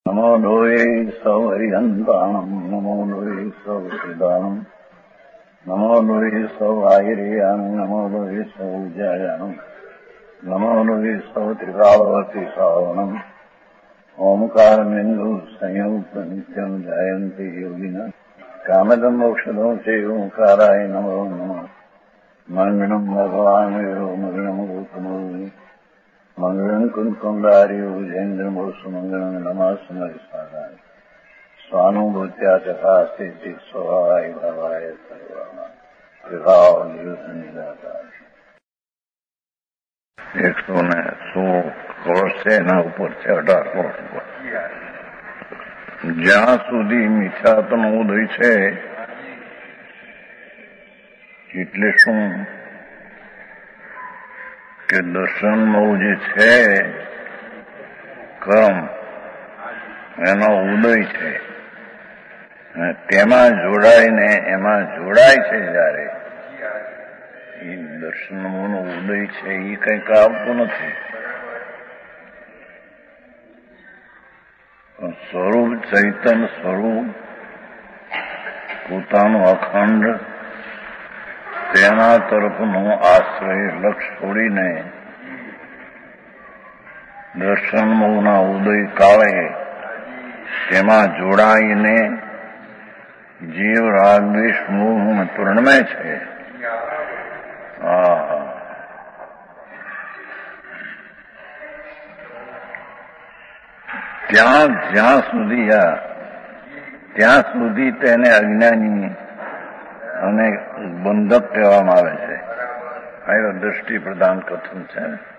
નમો લોહે સૌહરિહંતાણમ નમો લોહે સૌહૃદાનમ નમો લોહે સૌઆયર્યાણમ નમો લોહે સૌજાયાણમ નમો લોહે સૌત્રિકાવતી સાવણમ ઓમકારમેન્દુ સંયુક્ત નિત્યમ જાયંતિ યોગિના કામદમ મોક્ષદો છે ઓંકારાય નમો નમઃ મંગળમ ભગવાન મંગળમ ગોતમો મંગળમ કુંકુંડાર્યો જૈન્દ્રમોસુ મંગળમ નમાસ્મરી સ્વાદાય સ્વાનુભૂત્યા તથા સ્થિતિ સ્વભાવાય ભાવાય સર્વમાં વિભાવ નિદાતા 116 કોર્સ છે એના ઉપર છે 18 કોર્સ ઉપર જ્યાં સુધી મિથ્યાત્વનો ઉદય છે એટલે શું કે દર્શનમાં જે છે કર્મ એનો ઉદય છે અને તેમાં જોડાઈને એમાં જોડાય છે જયારે એ દર્શનનો ઉદય છે એ કંઈક આવતું નથી. સ્વરૂપ ચૈતન સ્વરૂપ પોતાનું અખંડ તેના તરફનો આશ્રય લક્ષ છોડીને દર્શનમોના ઉદય કાળે તેમાં જોડાઈને જીવ રાગદ્વેષ મોહ તૃણમે છે. ત્યાં સુધી તેને અજ્ઞાની અને બંધક કહેવામાં આવે છે. આ દ્રષ્ટિ પ્રદાન કથન છે.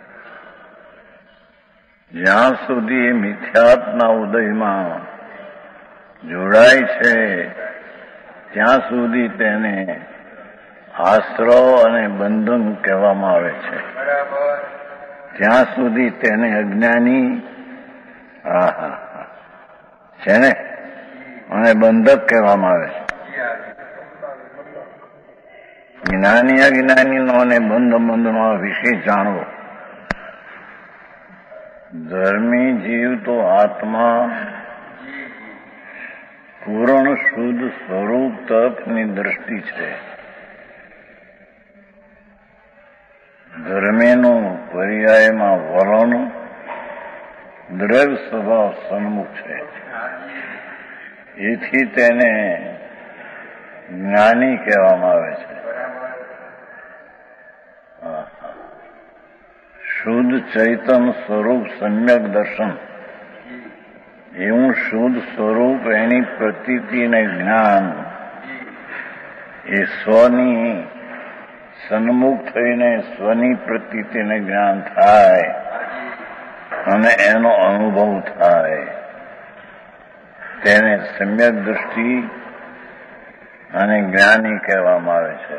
જ્યાં સુધી એ મિથ્યાત્વના ઉદયમાં જોડાય છે ત્યાં સુધી તેને આશ્રવ અને બંધન કહેવામાં આવે છે. ત્યાં સુધી તેને અજ્ઞાની છે ને અને બંધક કહેવામાં આવે છે. જ્ઞાની અજ્ઞાનીનો અને બંધનો વિશે જાણવો. ધર્મી જીવ તો આત્મા પૂર્ણ શુદ્ધ સ્વરૂપ તરફની દ્રષ્ટિ છે. ધર્મેનું પર્યાયમાં વલણ દ્રવ્ય સ્વભાવ સન્મુખ છે. એથી તેને જ્ઞાની કહેવામાં આવે છે. શુદ્ધ ચૈતન સ્વરૂપ સમ્યક દર્શન એવું શુદ્ધ સ્વરૂપ એની પ્રતીતિ અને જ્ઞાન એ સ્વની સન્મુખ થઈને સ્વની પ્રતીતિ અને જ્ઞાન થાય અને એનો અનુભવ થાય તેને સમ્યક દૃષ્ટિ અને જ્ઞાની કહેવામાં આવે છે.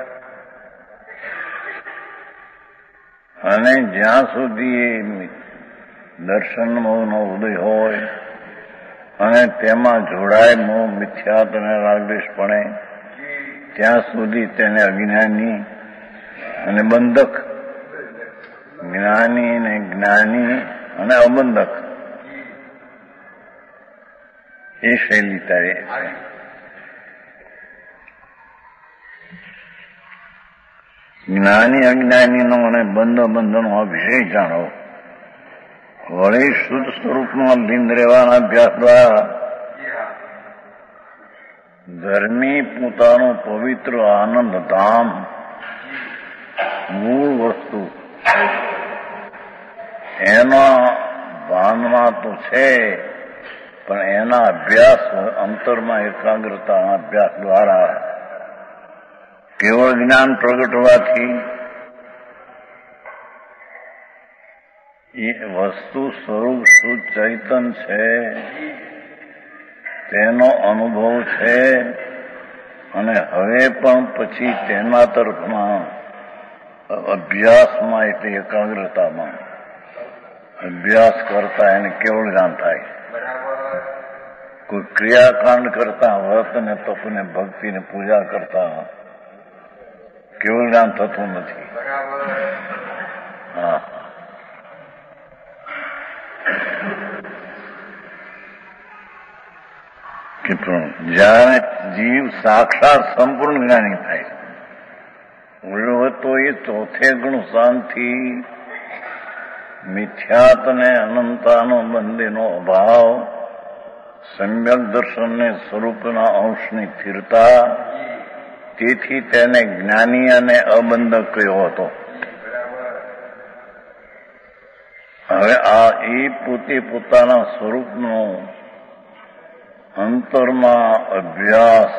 અને જ્યાં સુધી દર્શન મોહનો ઉદય હોય અને તેમાં જોડાય મોહ મિથ્યાત્વ અને રાગદ્વેષપણે ત્યાં સુધી તેને અજ્ઞાની અને બંધક, જ્ઞાની અને જ્ઞાની અને અબંધક એ શૈલી તારે છે. જ્ઞાની અજ્ઞાનીનો અને બંધનો વિષય જાણો. વળી શુદ્ધ સ્વરૂપમાં લીન રહેવાના અભ્યાસ દ્વારા ધર્મી પોતાનું પવિત્ર આનંદ ધામ મૂળ વસ્તુ એના ભાનમાં તો છે પણ એના અભ્યાસ અંતરમાં એકાગ્રતાના અભ્યાસ દ્વારા કેવળ જ્ઞાન પ્રગટ હોવાથી એ વસ્તુ સ્વરૂપ શુદ્ધ ચૈતન છે તેનો અનુભવ છે અને હવે પણ પછી તેના તરફમાં અભ્યાસમાં એટલે એકાગ્રતામાં અભ્યાસ કરતા એને કેવળ જ્ઞાન થાય. કોઈ ક્રિયાકાંડ કરતા વ્રત ને તપ ને ભક્તિ ને પૂજા કરતા કેવળ જ્ઞાન થતું નથી. જ્યારે જીવ સાક્ષાત સંપૂર્ણ જ્ઞાની થાય છે તો એ ચોથે ગુણ શાંતિ, મિથ્યાત ને અનંતાનો બંધીનો અભાવ, સમ્યક દર્શનને સ્વરૂપના અંશની સ્થિરતા, તેથી તેને જ્ઞાની અને અબંધક કહ્યો હતો. હવે આ એ પોતે પોતાના સ્વરૂપનો અંતરમાં અભ્યાસ,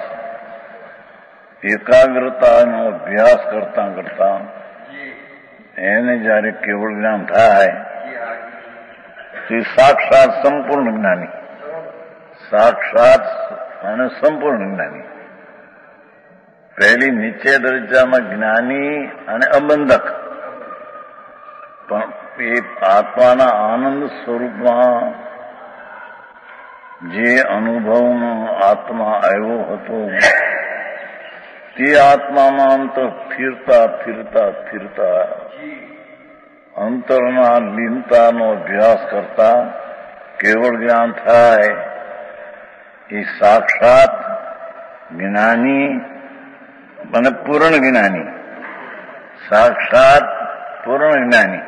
એકાગ્રતાનો અભ્યાસ કરતા કરતા એને જયારે કેવળ જ્ઞાન થાય તે સાક્ષાત સંપૂર્ણ જ્ઞાની, સાક્ષાત અને સંપૂર્ણ જ્ઞાની. પહેલી નીચે દરજ્જામાં જ્ઞાની અને અબંધક, પણ એ આત્માના આનંદ સ્વરૂપમાં જે અનુભવમાં આત્મા આવ્યો હતો તે આત્મામાં અંતર ફિરતા ફિરતા ફિરતા અંતરના લીનતાનો અભ્યાસ કરતા કેવળ જ્ઞાન થાય. એ સાક્ષાત જ્ઞાની અને પૂર્ણ જ્ઞાની, સાક્ષાત પૂર્ણ જ્ઞાની.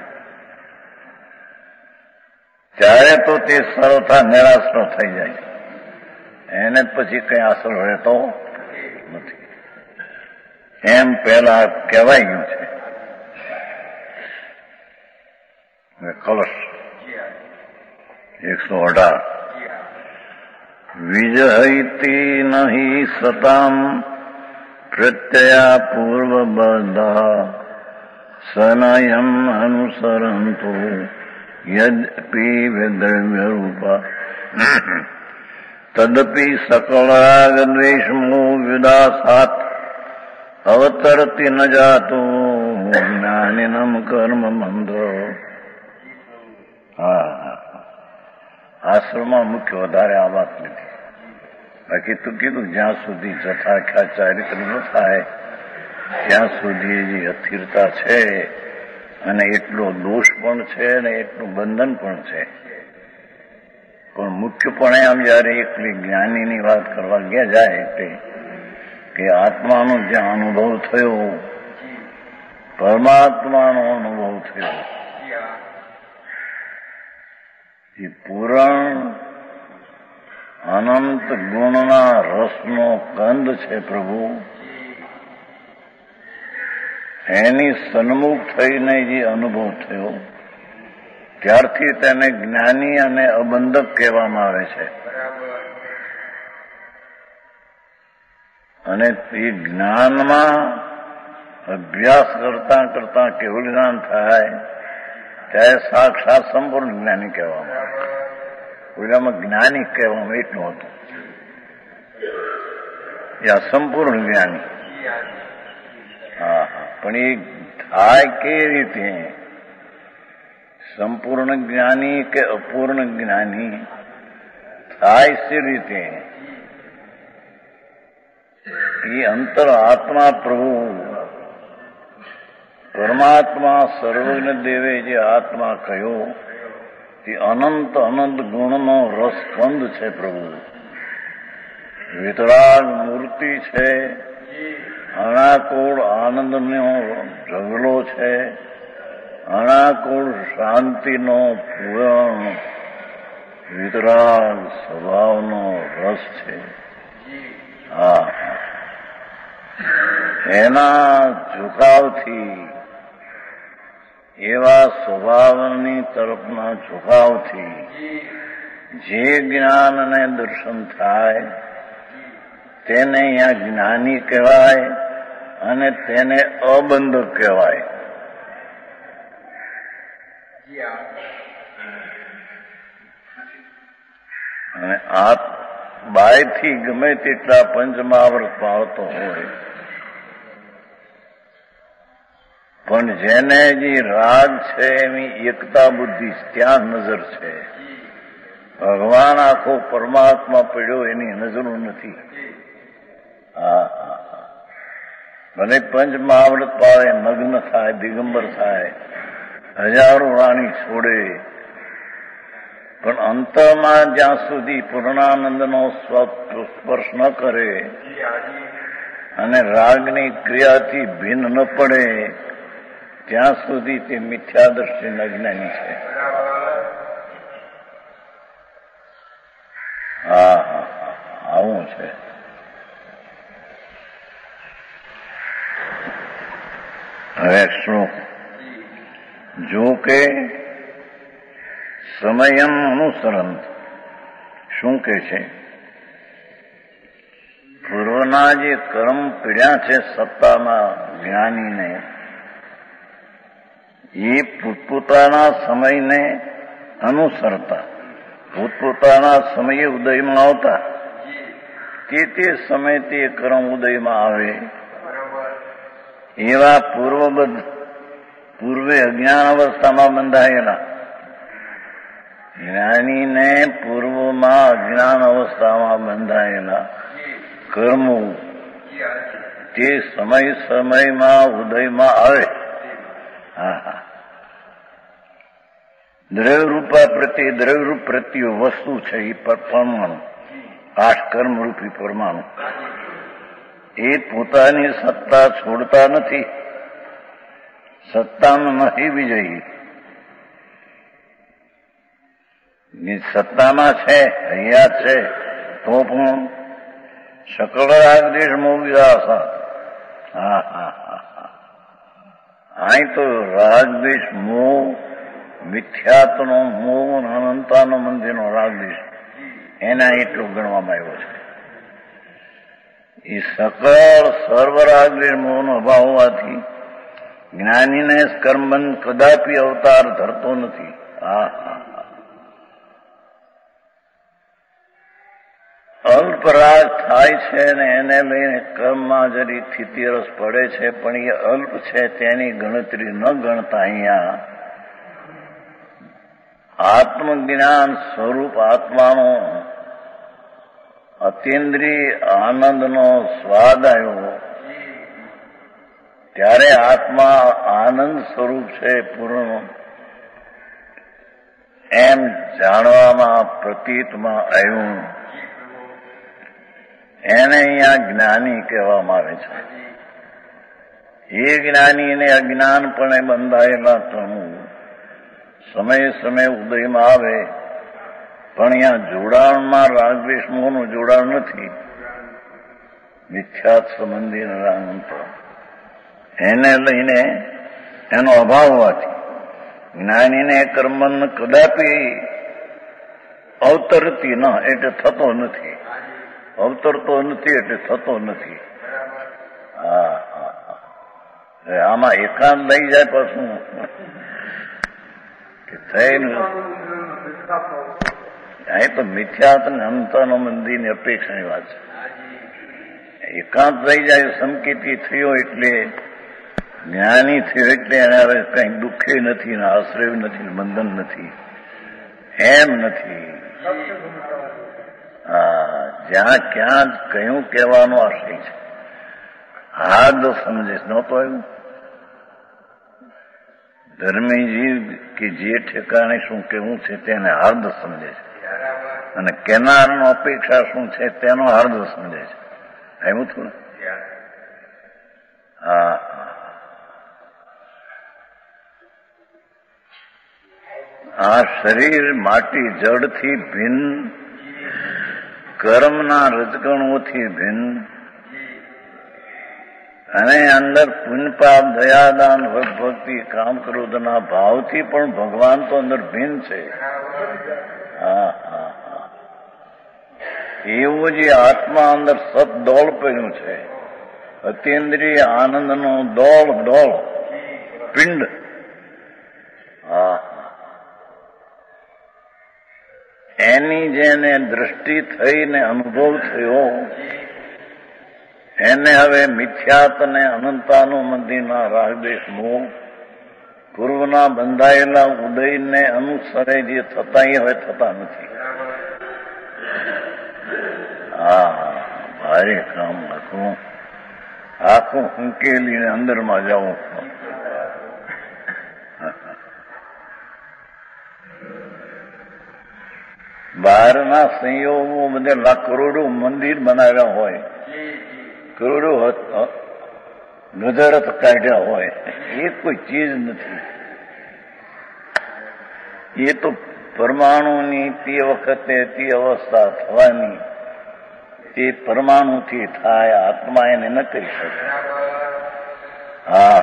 ત્યારે તો તે સર્વથા નિરાશનો થઈ જાય, એને પછી કઈ આશરો રહેતો નથી. એમ પહેલા કહેવાય ગયું છે. કલશ 118 વિજયતી નહિ સતામ પ્રત્યયા પૂર્વબદ્ધા સનયમ અનુસરંતો યદ્યપી વિદ્રવ્યરૂપા તદપી સકળરાગદ્વેષમો વિદાસાત અવતરતી ન જાતો જ્ઞાનિનમ કર્મ મંદો. આશ્રમમાં મુખ્ય વધારે આ વાત નથી. બાકી તો કીધું જ્યાં સુધી જથાખ્યા ચારિત્ર ન થાય ત્યાં સુધી જે અસ્થિરતા છે અને એટલો દોષ પણ છે અને એટલું બંધન પણ છે. પણ મુખ્યપણે આમ જયારે એકલી જ્ઞાનીની વાત કરવા ગયા જાય એટલે કે આત્માનો જ્યાં અનુભવ થયો, પરમાત્માનો અનુભવ થયો, એ પૂરણ અનંત ગુણના રસનો કંદ છે પ્રભુ. એની સન્મુખ થઈને જે અનુભવ થયો ત્યારથી તેને જ્ઞાની અને અબંધક કહેવામાં આવે છે. અને એ જ્ઞાનમાં અભ્યાસ કરતા કરતા કેવળ જ્ઞાન થાય ત્યારે સાક્ષાત સંપૂર્ણ જ્ઞાની કહેવામાં આવે. ઓલામાં જ્ઞાની કહેવામાં એટલું હતું, એ સંપૂર્ણ જ્ઞાની. હા, પણ એ થાય કેવી રીતે? સંપૂર્ણ જ્ઞાની કે અપૂર્ણ જ્ઞાની થાય સી રીતે? એ અંતર આત્મા પ્રભુ પરમાત્મા સર્વજ્ઞ દેવે જે આત્મા કહ્યો તે અનંત અનંત ગુણનો રસકંદ છે પ્રભુ. વિતરાગ મૂર્તિ છે, અણાકોળ આનંદનો ઢગલો છે, અણાકોળ શાંતિનો પૂરણ વિતરાગ સ્વભાવનો રસ છે. હા, એના ઝુકાવથી, એવા સ્વભાવની તરફના ઝુકાવથી જે જ્ઞાન અને દર્શન થાય તેને અહીંયા જ્ઞાની કહેવાય અને તેને અબંધક કહેવાય. અને આ બાયથી ગમે તેટલા પંચમહાવૃત પાળતો હોય પણ જેને જે રાગ છે એની એકતા બુદ્ધિ ત્યાં નજર છે. ભગવાન આખો પરમાત્મા પડ્યો એની નજરો નથી. હા, ભલે પંચમહાવૃત પાળે, મગ્ન થાય, દિગંબર થાય, હજારો રાણી છોડે, પણ અંતમાં જ્યાં સુધી પૂર્ણાનંદનો સ્પર્શ ન કરે અને રાગની ક્રિયાથી ભિન્ન ન પડે ત્યાં સુધી તે મિથ્યાદર્શી અજ્ઞાની છે. હા હા આવું છે. હવે શું જો કે સમયમ અનુસરણ શું કે છે? પૂર્વના જે કર્મ પીડ્યા છે સત્તામાં જ્ઞાનીને, એ પોતપોતાના સમયને અનુસરતા, પોતપોતાના સમયે ઉદયમાં આવતા, તે સમય તે કર્મ ઉદયમાં આવે એવા પૂર્વે અજ્ઞાન અવસ્થામાં બંધાયેલા જ્ઞાનીને પૂર્વમાં અજ્ઞાન અવસ્થામાં બંધાયેલા કર્મો તે સમયમાં ઉદયમાં આવે. હા હા દ્રવ્યરૂપ પ્રત્યે વસ્તુ છે એ પરમાણુ, આઠ કર્મરૂપી પરમાણુ, એ પોતાની સત્તા છોડતા નથી. સત્તામાં નથી વિજયી, સત્તામાં છે, અહીંયા છે, તો પણ સકળ રાગદેશ મોહ. હા હા હા અહીં તો રાગદેશ મોહ, મિથ્યાત્વનો મોહ, અનંતાનો મંદિરનો રાગદેશ, એના એટલું ગણવામાં આવ્યો છે. એ સકળ સર્વરાગદેશ મોહનો અભાવ હોવાથી જ્ઞાનીને કર્મબંધ કદાપી અવતાર ધરતો નથી. હા હા અલ્પરાગ થાય છે ને એને લઈને કર્મમાં જરી સ્થિતિરસ પડે છે, પણ એ અલ્પ છે તેની ગણતરી ન ગણતા અહીંયા આત્મજ્ઞાન સ્વરૂપ આત્માનો અતિન્દ્રિય આનંદનો સ્વાદ આવ્યો ત્યારે આત્મા આનંદ સ્વરૂપ છે પૂર્ણ એમ જાણવામાં પ્રતીતમાં આવ્યું. એને અહીંયા જ્ઞાની કહેવામાં આવે છે. એ જ્ઞાનીને અજ્ઞાનપણે બંધાયેલા તણું સમય ઉદયમાં આવે, પણ અહીંયા જોડાણમાં રાગદ્વેષ મોહનું જોડાણ નથી. મિથ્યાત સંબંધી રાગ એને લઈને એનો અભાવ હોવાથી જ્ઞાનીને કર્મબંધ કદાપી અવતરતી ન એટલે થતો નથી, અવતરતો નથી એટલે થતો નથી. હા આમાં એકાંત લઈ જાય પાછું કે થઈને અહીં તો મિથ્યાત ને અંતનો મંદિરની અપેક્ષાની વાત છે. એકાંત લઈ જાય, સંકેતી થયો એટલે જ્ઞાની થયો એટલે એને હવે કઈ દુઃખે નથી ને આશ્રય નથી, બંધન નથી, એમ નથી. જ્યાં ક્યાં કયું કહેવાનો આશય છે, હાર્દ સમજે નહોતો આવ્યું. ધર્મીજી કે જે ઠેકાણે શું કેવું છે તેને હાર્દ સમજે છે, અને કેનારનો અપેક્ષા શું છે તેનો હાર્દ સમજે છે. એવું થયું ને? હા આ શરીર માટી જડથી ભિન્ન, કર્મના રજકણોથી ભિન્ન, અને અંદર પુણ્યપાપ દયાદાન ભક્તિ કામ ક્રોધના ભાવથી પણ ભગવાન તો અંદર ભિન્ન છે. હા હા હા એવું જે આત્મા અંદર સત દોડ પડ્યું છે, અતિન્દ્રિય આનંદનો દોડ પિંડ. હા એની જેને દ્રષ્ટિ થઈને અનુભવ થયો એને હવે મિથ્યાત અને અનંતાનો મંદિરના રાગદ્વેષ મોહ પૂર્વના બંધાયેલા ઉદયને અનુસરે જે થતા એ હવે થતા નથી. હા ભારે કામ આખું ઉકેલીને અંદરમાં જવું. બહારના સંયોગો બધે લાખ કરોડો મંદિર બનાવ્યા હોય, કરોડો ગધરથ કાઢ્યા હોય, એ કોઈ ચીજ નથી. એ તો પરમાણુની તે વખતે તે અવસ્થા થવાની, તે પરમાણુથી થાય, આત્મા એને ન કરી શકે. હા,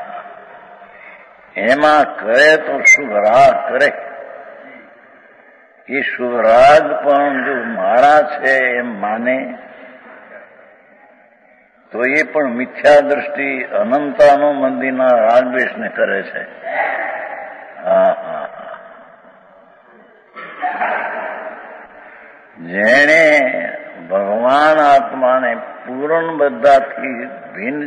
એમાં કરે તો શુભ રાગ કરે. એ શુભ રાગ પણ જો મારા છે એમ માને તો એ પણ મિથ્યા દ્રષ્ટિ અનંતાનો મંદિરના રાગદ્વેષને કરે છે. હા હા, જેણે ભગવાન આત્માને પૂર્ણ બધાથી ભિન્ન,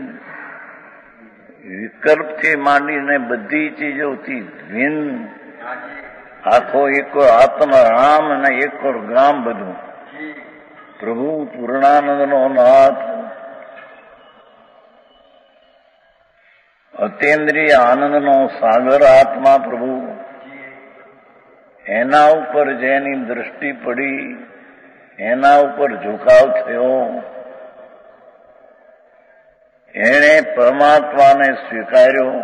વિકલ્પથી માંડીને બધી ચીજોથી ભિન્ન, આખો એક આત્મરામ અને એક ગામ બધું, પ્રભુ પૂર્ણાનંદનો નાથ, અતેન્દ્રિય આનંદનો સાગર આત્મા પ્રભુ, એના ઉપર જેની દ્રષ્ટિ પડી, એના ઉપર ઝુકાવ થયો, એણે પરમાત્માને સ્વીકાર્યો,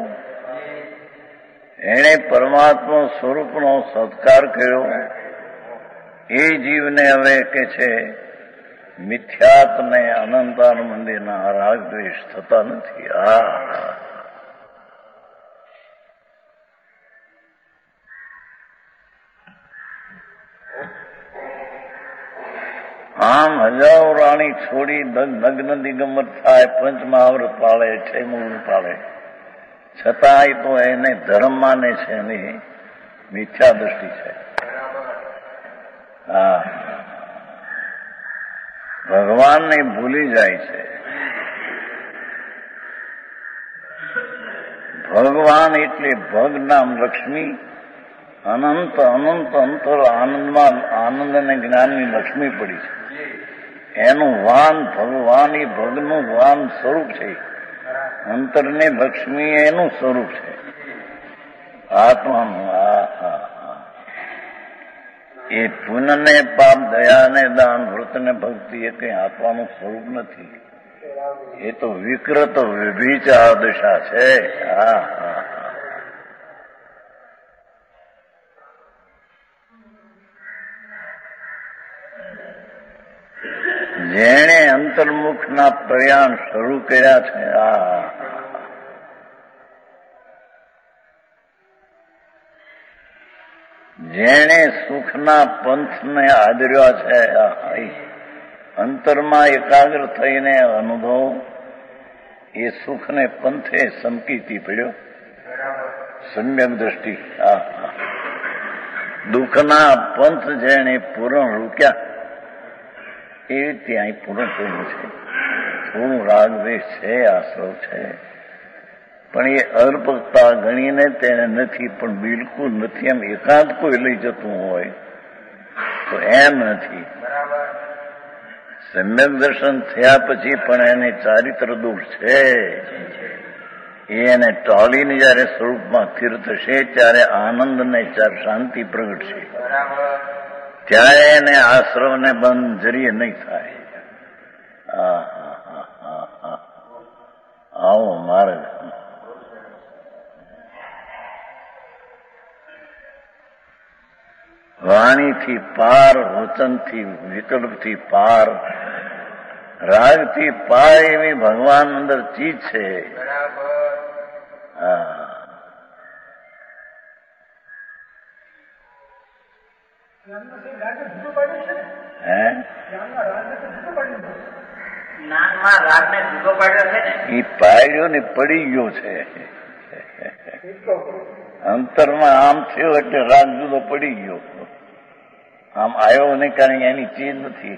એણે પરમાત્મા સ્વરૂપનો સત્કાર કર્યો. એ જીવને હવે કે છે મિથ્યાત્મને અનંતાન મંદિરના રાગદ્વેષ થતા નથી. આમ હજારો રાણી છોડી નગ્ન દિગંબર થાય, પંચમહાવ્રત પાળે, છયમૂળ પાળે, છતાં તો એને ધર્મ માને છે, એની મિથ્યા દ્રષ્ટિ છે. હા, ભગવાનને ભૂલી જાય છે. ભગવાન એટલે ભગ નામ લક્ષ્મી, અનંત અનંત અંતર આનંદમાં આનંદ અને જ્ઞાનની લક્ષ્મી પડી છે. એનું વાન ભગવાન, એ ભગનું વાન સ્વરૂપ છે. અંતરની લક્ષ્મી એનું સ્વરૂપ છે, આત્માનું. એ પુણ્યને પાપ, દયાને દાન, વ્રતને ભક્તિ એ કઈ આત્માનું સ્વરૂપ નથી. એ તો વિકૃત વિભિચાર દશા છે. જેણે અંતર્મુખના પ્રયાણ શરૂ કર્યા છે, જેણે સુખના પંથને આદર્યા છે, અંતરમાં એકાગ્ર થઈને અનુભવ, એ સુખને પંથે સમકીતી પડ્યો. સમ્યક દ્રષ્ટિ. દુઃખના પંથ જેણે પૂર્ણ રૂક્યા, એ ત્યાં પૂર્ણ થયું છે. થોડું રાગદ્વેષ છે, આશ્રવ છે, પણ એ અલ્પતા ગણીને તેને નથી, પણ બિલકુલ નથી. એમ એકાંત કોઈ લઈ જતું હોય તો એમ નથી. સમ્યક દર્શન થયા પછી પણ એને ચારિત્ર દોષ છે. એને ટાળીને જયારે સ્વરૂપમાં સ્થિર થશે, ત્યારે આનંદ ને શાંતિ પ્રગટશે, ત્યારે એને આશ્રવને બંધ જરીએ નહીં થાય. આવો માર્ગ. વાણીથી પાર, વચનથી વિકલ્પથી પાર, રાગથી પાર એવી ભગવાન અંદર ચીજ છે. એ પાડ્યો ને પડી ગયો છે. અંતરમાં આમ થયો એટલે રાગ જુદો પડી ગયો. આમ આવ્યો ને કારણ એની ચીજ નથી.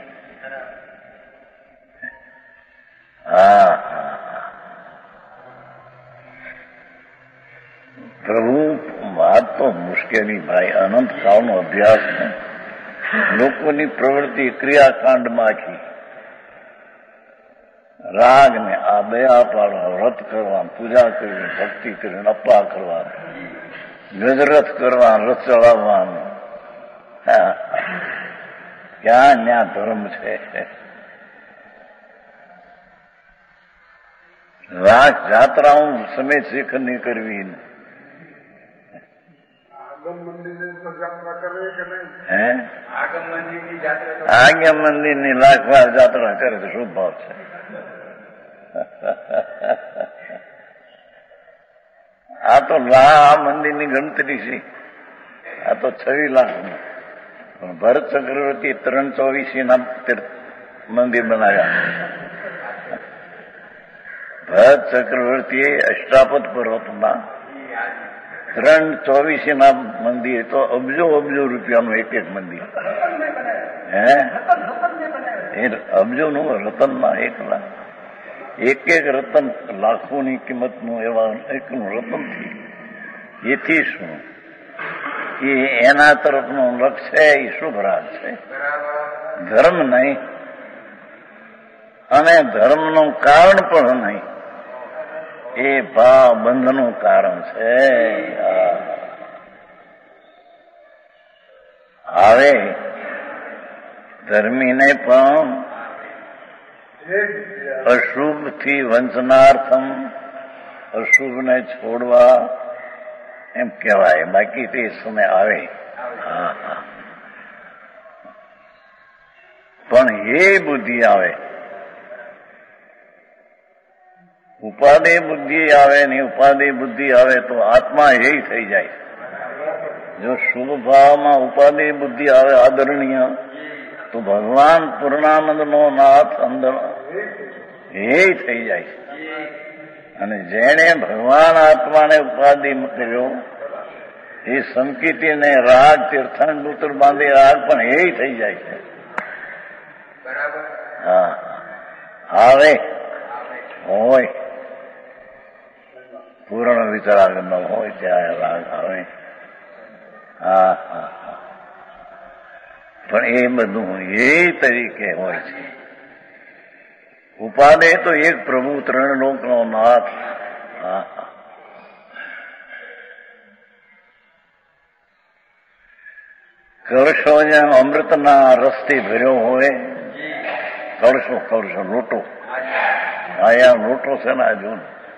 પ્રભુ વાત તો મુશ્કેલી ભાઈ, અનંત કાળનો અભ્યાસ છે. લોકોની પ્રવૃત્તિ ક્રિયાકાંડમાં આખી રાગ ને આ દયા પાડવા, વ્રત કરવા, પૂજા કરવી, ભક્તિ કરવી, અપ્પા કરવા, ગજરથ કરવા, રથ ચડાવવાનું, ક્યાં ન્યા ધર્મ છે? લાખ જાત્રાઓ સમય શીખ નહીં કરવી. આગમ મંદિરની લાખ વાર જાત્રા કરે તો શું ભાવ છે? આ તો આ મંદિરની ગણતરી છે. આ તો 26 લાખ. પણ ભરત ચક્રવર્તી 324 ના મંદિર બનાવ્યા. ભરત ચક્રવર્તીએ અષ્ટાપદ પર્વતમાં 324 ના મંદિર, તો અબજો રૂપિયાનું એક મંદિર. એ અબજો નું રતનમાં 1 લાખ. એક રતન લાખોની કિંમતનું એવા એકનું રતન થી એથી શું? એ એના તરફનું લક્ષ્ય એ શુભ રાગ છે, ધર્મ નહીં. અને ધર્મનું કારણ પણ નહીં, એ ભાવ બંધનું કારણ છે. હવે ધર્મીને પણ અશુભથી વંચનાર્થમ, અશુભને છોડવા એમ કહેવાય. બાકી તે સમય આવે. પણ એ બુદ્ધિ આવે, ઉપાદેય બુદ્ધિ આવે ને. ઉપાદેય બુદ્ધિ આવે તો આત્મા એ થઈ જાય. જો શુભ ભાવમાં ઉપાદેય બુદ્ધિ આવે આદરણીય, તો ભગવાન પૂર્ણાનંદનો નાથ અંદર એ થઈ જાય. અને જેણે ભગવાન આત્માને ઉપાધિ કર્યો, એ સંકિતીને રાગ તીર્થાંકુત્ર બાંધી રાગ પણ એ થઈ જાય છે. હા, આવે હોય પૂર્ણ વિતરાગ ન હોય ત્યાં રાગ આવે. હા હા હા. પણ એ બધું એ તરીકે હોય છે. ઉપાદેય તો એક પ્રભુ, 3 લોકનો નાથ. કળશો જેમ અમૃતના રસથી ભર્યો હોય, કળશો લોટો. આયા લોટો છે ને આજુ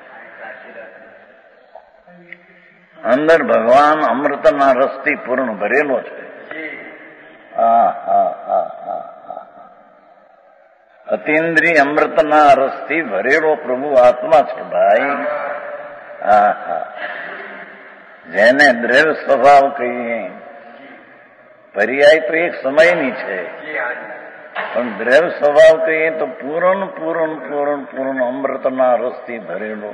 અંદર ભગવાન અમૃતના રસથી પૂર્ણ ભરેલો છે. અતિન્દ્રિય અમૃતના રસથી ભરેલો પ્રભુ આત્મા છે ભાઈ. જેને દ્રવ્ય સ્વભાવ કહીએ, પર્યાય તો એક સમયની છે, પણ દ્રવ્ય સ્વભાવ કહીએ તો પૂર્ણ અમૃતના રસથી ભરેલો.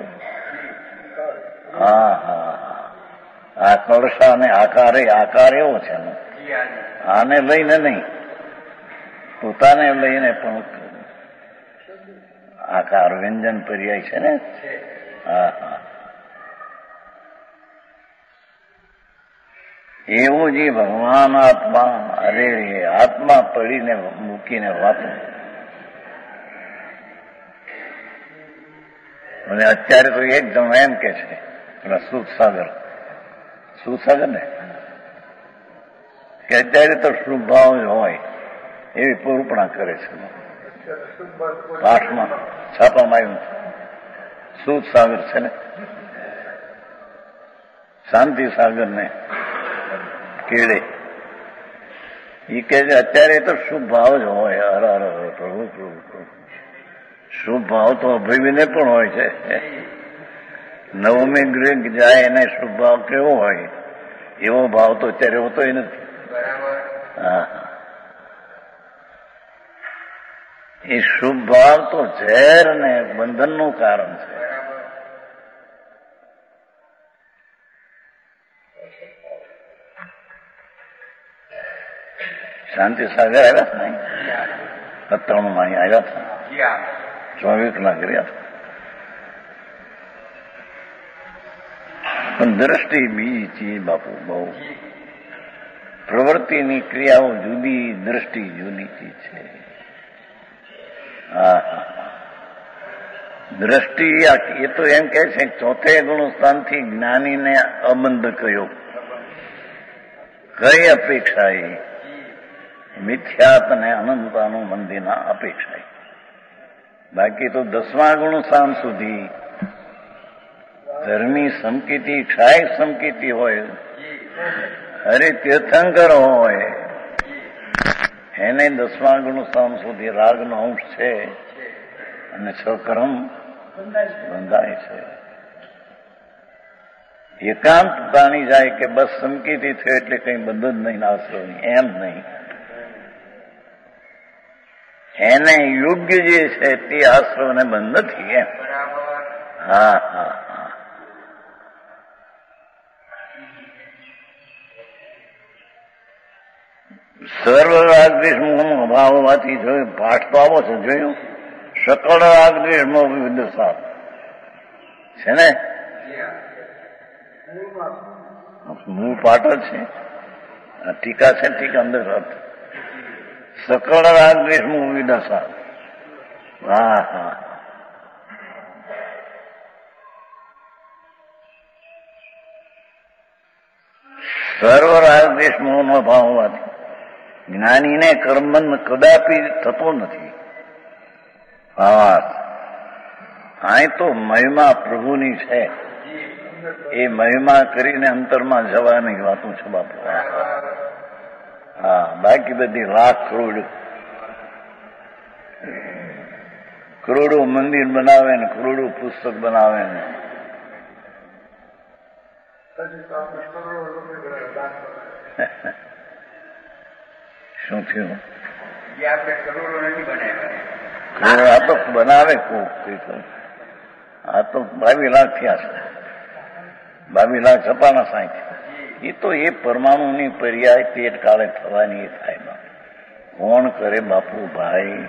આ કળશાને આકાર એવો છે ને, આને લઈને નહીં, પોતાને લઈને પણ આકાર વ્યંજન પર્યાય છે ને. એવું જે ભગવાન આત્મા, અરે આત્મા પડીને મૂકીને વાતો. અને અત્યારે તો એક જણ એમ કે છે, પેલા સુદસાગર ને, કે અત્યારે તો શુભ ભાવ હોય એવી પૂર્પણા કરે છે. પાઠમાં છાપામાં આવ્યું છે, સુદસાગર છે ને, શાંતિ સાગર ને કેળે. એ કે છે અત્યારે તો શુભ ભાવ જ હોય. હર પ્રભુ શુભ ભાવ તો અભયવીને પણ હોય છે. નવમી ગ્રેક જાય એને શુભ ભાવ કેવો હોય, એવો ભાવ તો અત્યારે હોતો નથી. એ શુભ ભાવ તો ઝેર ને બંધનનું કારણ છે. શાંતિ સાગર આવ્યા હતા ને, 97 માં અહીં આવ્યા હતા, 24 કલાક રહ્યા હતા. પણ દ્રષ્ટિ બીજી ચીજ બાપુ, બહુ. પ્રવૃત્તિની ક્રિયાઓ જુદી, દ્રષ્ટિ જુદી ચીજ છે. દ્રષ્ટિ એ તો એમ કે છે, ચોથે ગુણ સ્થાનથી જ્ઞાનીને અબંધ કયો, કઈ અપેક્ષા મિથ્યાત અને અનંતાનું મંદિરના અપેક્ષાએ. બાકી તો 10મા ગુણ સ્થાન સુધી ધર્મી સમકીતિ ક્ષાય સમકીતિ હોય, હરે તીર્થંકર હોય, એને 10મા ગુણ સ્થાન સુધી રાગનો અંશ છે અને સકર્મ બંધાય છે. એકાંત તાણી જાય કે બસ સમકીતિ થયો એટલે કઈ બંધ જ નહીં આશ્રમની, એમ નહીં. એને યોગ્ય જે છે તે આશ્રમને બંધ નથી એમ. હા હા હા. સર્વ રાગ દ્વેષનો અભાવ હોવાથી જોયું, પાઠ તો આવો છે જોયું, સકળ રાગ દ્વેષનો વિદુષા છે ને, મૂળ પાઠ જ છે. ટીકા છે, ટીકા અંદર અર્થ સકળ રાગ દ્વેષનો વિદુષા. હા હા. સર્વ રાગ દ્વેષનો અભાવ હોવાથી જ્ઞાનીને કર્મબંધ કદાપી થતો નથી. અહીં તો મહિમા પ્રભુની છે, એ મહિમા કરીને અંતરમાં જવાની વાતો છે બાપુ. હા, બાકી બધી લાખ કરોડો મંદિર બનાવે ને કરોડો પુસ્તક બનાવે ને શું થયું? આ તો બનાવે આ તો 22 લાખ થયા છે, 22 લાખ છપાના 60. એ તો એ પરમાણુની પર્યાય તે કાળે થવાની એ થાય. કોણ કરે બાપુ ભાઈ?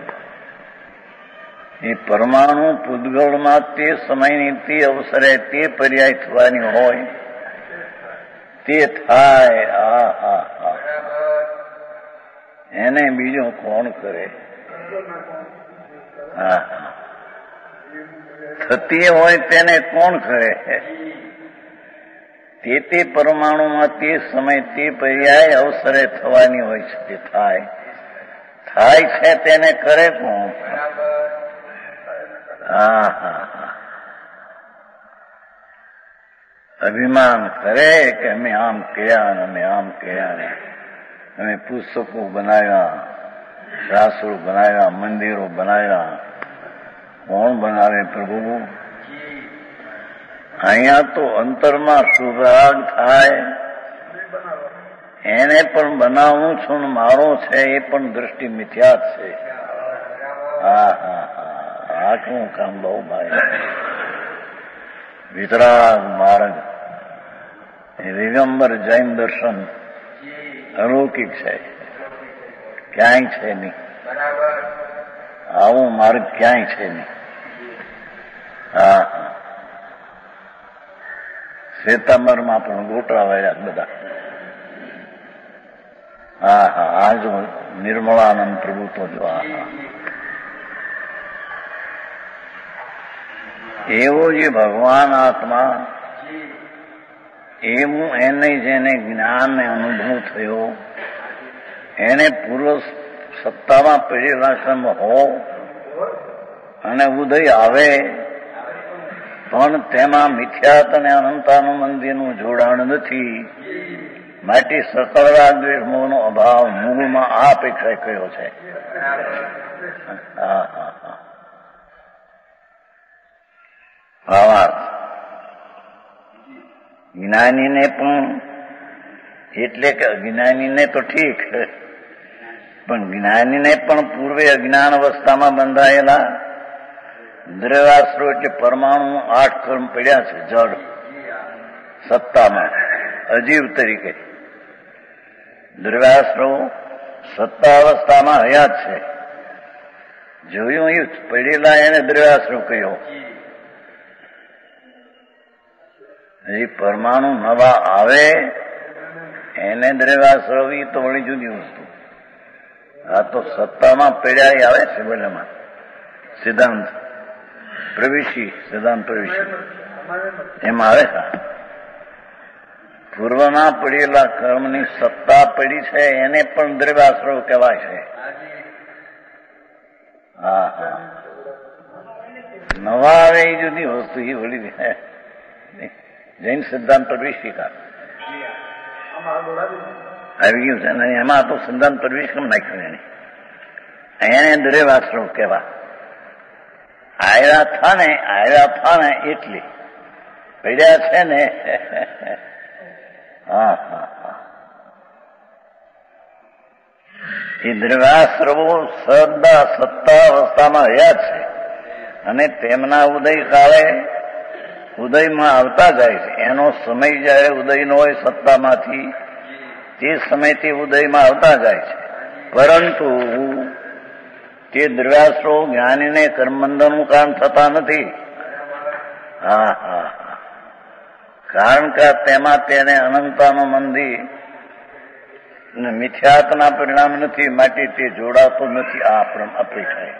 એ પરમાણુ પૂતગળમાં તે સમયની તે અવસરે તે પર્યાય થવાની હોય તે થાય. હા હા હા. એને બીજો કોણ કરે? હા હા. થતી હોય તેને કોણ કરે? તે પરમાણુમાં તે સમય તે પર્યાય અવસરે થવાની હોય છે તે થાય છે તેને કરે કોણ? હા હા હા. અભિમાન કરે કે અમે આમ કર્યા ને અમે આમ કર્યા ને અમે પુસ્તકો બનાવ્યા, શાસ્ત્રો બનાવ્યા, મંદિરો બનાવ્યા. કોણ બનાવે? પ્રભુ. અહીંયા તો અંતરમાં શુભરાગ થાય એને પણ બનાવું છું, મારો છે એ પણ દ્રષ્ટિ મિથ્યા છે. હા હા હા. આ શું કામ બહુ ભાઈ? વિતરાગ માર્ગ, દિગંબર જૈન દર્શન અલૌકિક છે, ક્યાંય છે નહીં. આવો માર્ગ ક્યાંય છે નહીં. હા હા. શ્વેતાંબરમાં પણ ગોટરા વાળ્યા બધા. હા હા. આ જો નિર્મળાનંદ પ્રભુ તો જો. હા હા. એવો જે ભગવાન આત્મા, એવું એને જેને જ્ઞાન અનુભવ થયો, એને પૂર્વ સત્તામાં પડેલા સમ હો અને ઉદય આવે પણ તેમાં મિથ્યાત અને અનંતાનું મંદિરનું જોડાણ નથી. માટે સકળ રાગ દ્વેષ મોહનો અભાવ મૂળમાં આ અપેક્ષા કયો છે. હા હા હા. ભાવાર્થ જ્ઞાનીને પણ, એટલે કે અજ્ઞાનીને તો ઠીક, પણ જ્ઞાનીને પણ પૂર્વે અજ્ઞાન અવસ્થામાં બંધાયેલા દ્રવ્યાશ્રો એટલે પરમાણુ 8 કર્મ પડ્યા છે જડ સત્તામાં અજીવ તરીકે. દ્રવ્યાશ્રો સત્તા અવસ્થામાં હયાત છે. જોયું એ પડેલા એને દ્રવ્યાશ્રો કહ્યો. એ પરમાણુ નવા આવે એને દ્રવ્યાશ્રવી તો વળી જુદી વસ્તુ. આ તો સત્તામાં પડ્યા આવે છે બોલેમાં સિદ્ધાંત પ્રવેશી, સિદ્ધાંત પ્રવેશી એમ આવે છે. પૂર્વમાં પડેલા કર્મની સત્તા પડી છે એને પણ દ્રવ્યાશ્રવ કહેવાય છે. હા હા, નવા આવે એ જુદી વસ્તુ એ વળી જૈન સિદ્ધાંત પ્રવેશિકા આવી ગયું છે ને, એમાં તો સિદ્ધાંત પ્રવેશ કેમ નાખ્યું એને દ્રવ્યાશ્રવ કહેવા. આયરા થા ને એટલે પડ્યા છે ને. હા હા હા, એ દ્રવ્યાશ્રવો સદા સત્તા અવસ્થામાં રહ્યા છે અને તેમના ઉદય કાળે ઉદયમાં આવતા જાય છે. એનો સમય જયારે ઉદયનો હોય સત્તામાંથી, તે સમયથી ઉદયમાં આવતા જાય છે. પરંતુ તે દ્રવ્યાશ્રવો જ્ઞાનીને કર્મબંધનનું કારણ થતા નથી. હા હા, કારણ કે તેમાં તેને અનંતાનો મંદી મિથ્યાત્વના પરિણામ નથી, માટે તે જોડાતો નથી. આ અપેક્ષા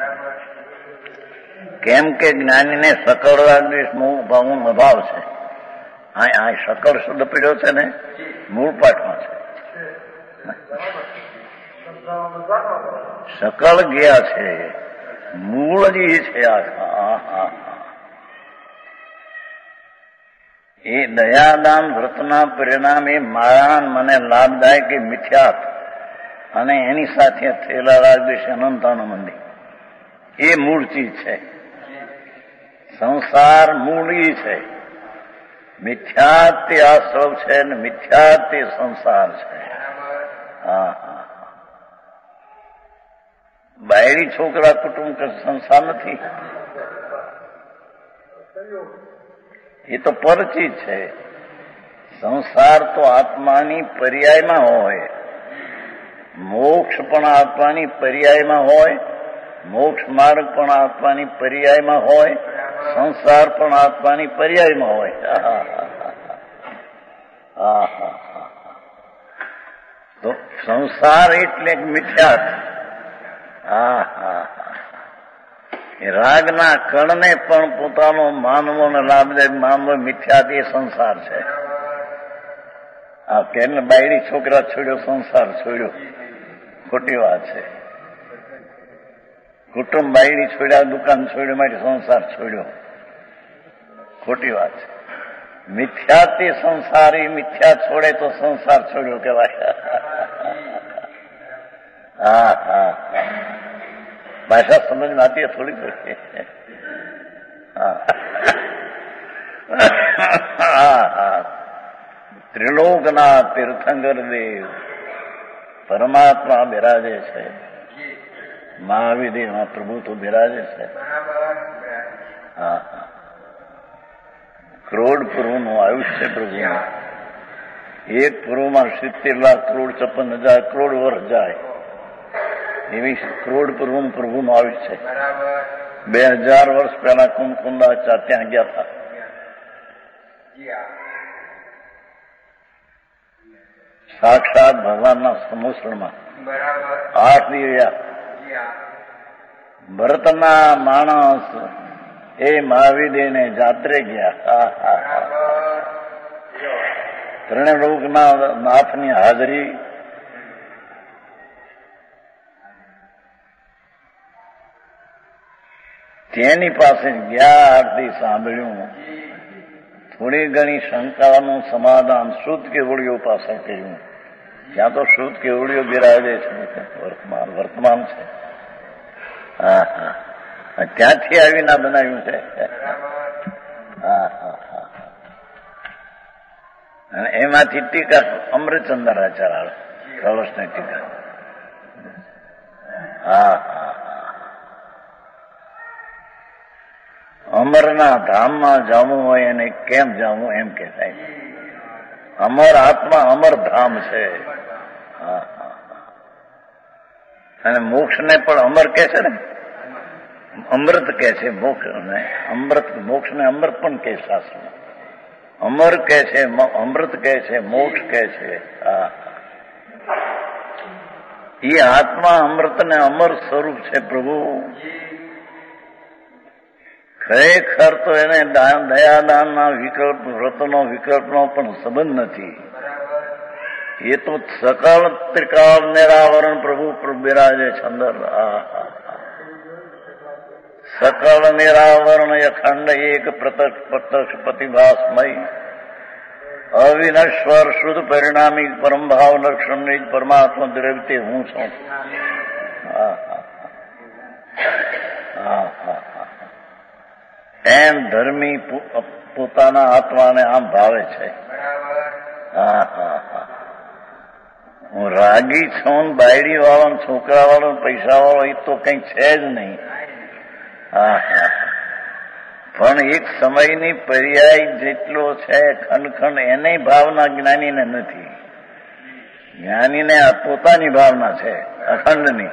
કેમ કે જ્ઞાનીને સકળ રાગદ્વેષ ભાવનો અભાવ છે. આ સકળ શબ્દ પીડ્યો છે ને, મૂળ પાઠમાં છે. સકળ ગયા છે, મૂળ જ છે. એ દયાદાન વ્રતના પરિણામે માયાન મને લાભદાયક એ મિથ્યાત અને એની સાથે થયેલા રાગદ્વેષ અનંતાનો મંદિર એ મૂળ ચીજ છે. સંસાર મૂળ ઈ છે. મિથ્યાત તે આશ્રવ છે ને મિથ્યાત તે સંસાર છે. હા હા, બાયડી છોકરા કુટુંબ સંસાર નથી, એ તો પરચીજ છે. સંસાર તો આત્માની પર્યાયમાં હોય, મોક્ષ પણ આત્માની પર્યાયમાં હોય, મોક્ષ માર્ગ પણ આત્માની પર્યાયમાં હોય, સંસાર પણ આત્માની પર્યાયમાં હોય. તો સંસાર એટલે મિથ્યાત. એ રાગના કણને પણ પોતાનો માનવોને લાભદાયક માનવો મિથ્યાત એ સંસાર છે. આ કેમ બાયડી છોકરા છોડ્યો, સંસાર છોડ્યો, ખોટી વાત છે. કુટુંબ બાયડી છોડ્યા, દુકાન છોડ્યો, માટે સંસાર છોડ્યો, ખોટી વાત છે. મિથ્યા તે સંસારી, મિથ્યા છોડે તો સંસાર છોડ્યો કહેવાય. હા હા, ભાષા સમજમાં આતી થોડી પડશે. હા હા, ત્રિલોકના તીર્થંકર દેવ પરમાત્મા બિરાજે છે, મહાવીર પ્રભુ તો બિરાજે છે. હા હા, કરોડ પૂર્વનું આયુષ્ય પ્રભુનું. એક પૂર્વમાં 70 લાખ કરોડ 56,000 કરોડ વર્ષ જાય એવી કરોડ પૂર્વનું પ્રભુનું આયુષ્ય છે. 2000 વર્ષ પહેલા કુંભકુંડાચાર્ય ત્યાં ગયા હતા. સાક્ષાત ભગવાનના સમુસણમાં 8 દી રહ્યા. ભરતના માણસ એ મહાવીરને જાત્રે ગયા. ત્રણે લોકના નાથની હાજરી. તેની પાસે ગયા, આરતી સાંભળ્યું, થોડી ઘણી શંકાનું સમાધાન શુદ્ધ કેવડીઓ પાસે કર્યું. ત્યાં તો શુદ્ધ કેવડીઓ બિરાજે છે, વર્તમાન છે. હા હા, ત્યાંથી આવીને બનાવ્યું છે. હા હા હા, અને એમાંથી ટીકા અમૃતચંદ્રાચાર્ય કળશની ટીકા. હા હા, અમરના ધામમાં જવું હોય અને કેમ જવું એમ કે થાય. અમર આત્મા અમર ધામ છે. હા હા, અને મોક્ષને પણ અમર કે છે ને, અમૃત કે છે. મોક્ષને અમૃત, મોક્ષને અમૃત પણ કે શાસ્ત્ર. અમર કે છે, અમૃત કે છે, મોક્ષ કે છે. હા, એ આત્મા અમૃત ને અમર સ્વરૂપ છે પ્રભુ. ખરેખર તો એને દયાદાનના વિકલ્પ વ્રતનો વિકલ્પનો પણ સંબંધ નથી. એ તો સકળ ત્રિકાળ નિરાવરણ પ્રભુ બિરાજે છે અંદર. સકળ નિરાવરણ અખંડ એક પ્રત્યક્ષ પ્રતિભાસમય અવિનશ્વર શુદ્ધ પરિણામી પરમ ભાવ લક્ષણ જ પરમાત્મા દ્રવ્ય હું છું. એમ ધર્મી પોતાના આત્માને આમ ભાવે છે. હું રાગી છું, બાયડી વાળો, છોકરા વાળો, પૈસા વાળો એ તો કઈ છે જ નહીં. પણ એક સમયની પર્યાય જેટલો છે ખંડ એને ભાવના જ્ઞાનીને નથી. જ્ઞાનીને આ પોતાની ભાવના છે અખંડની.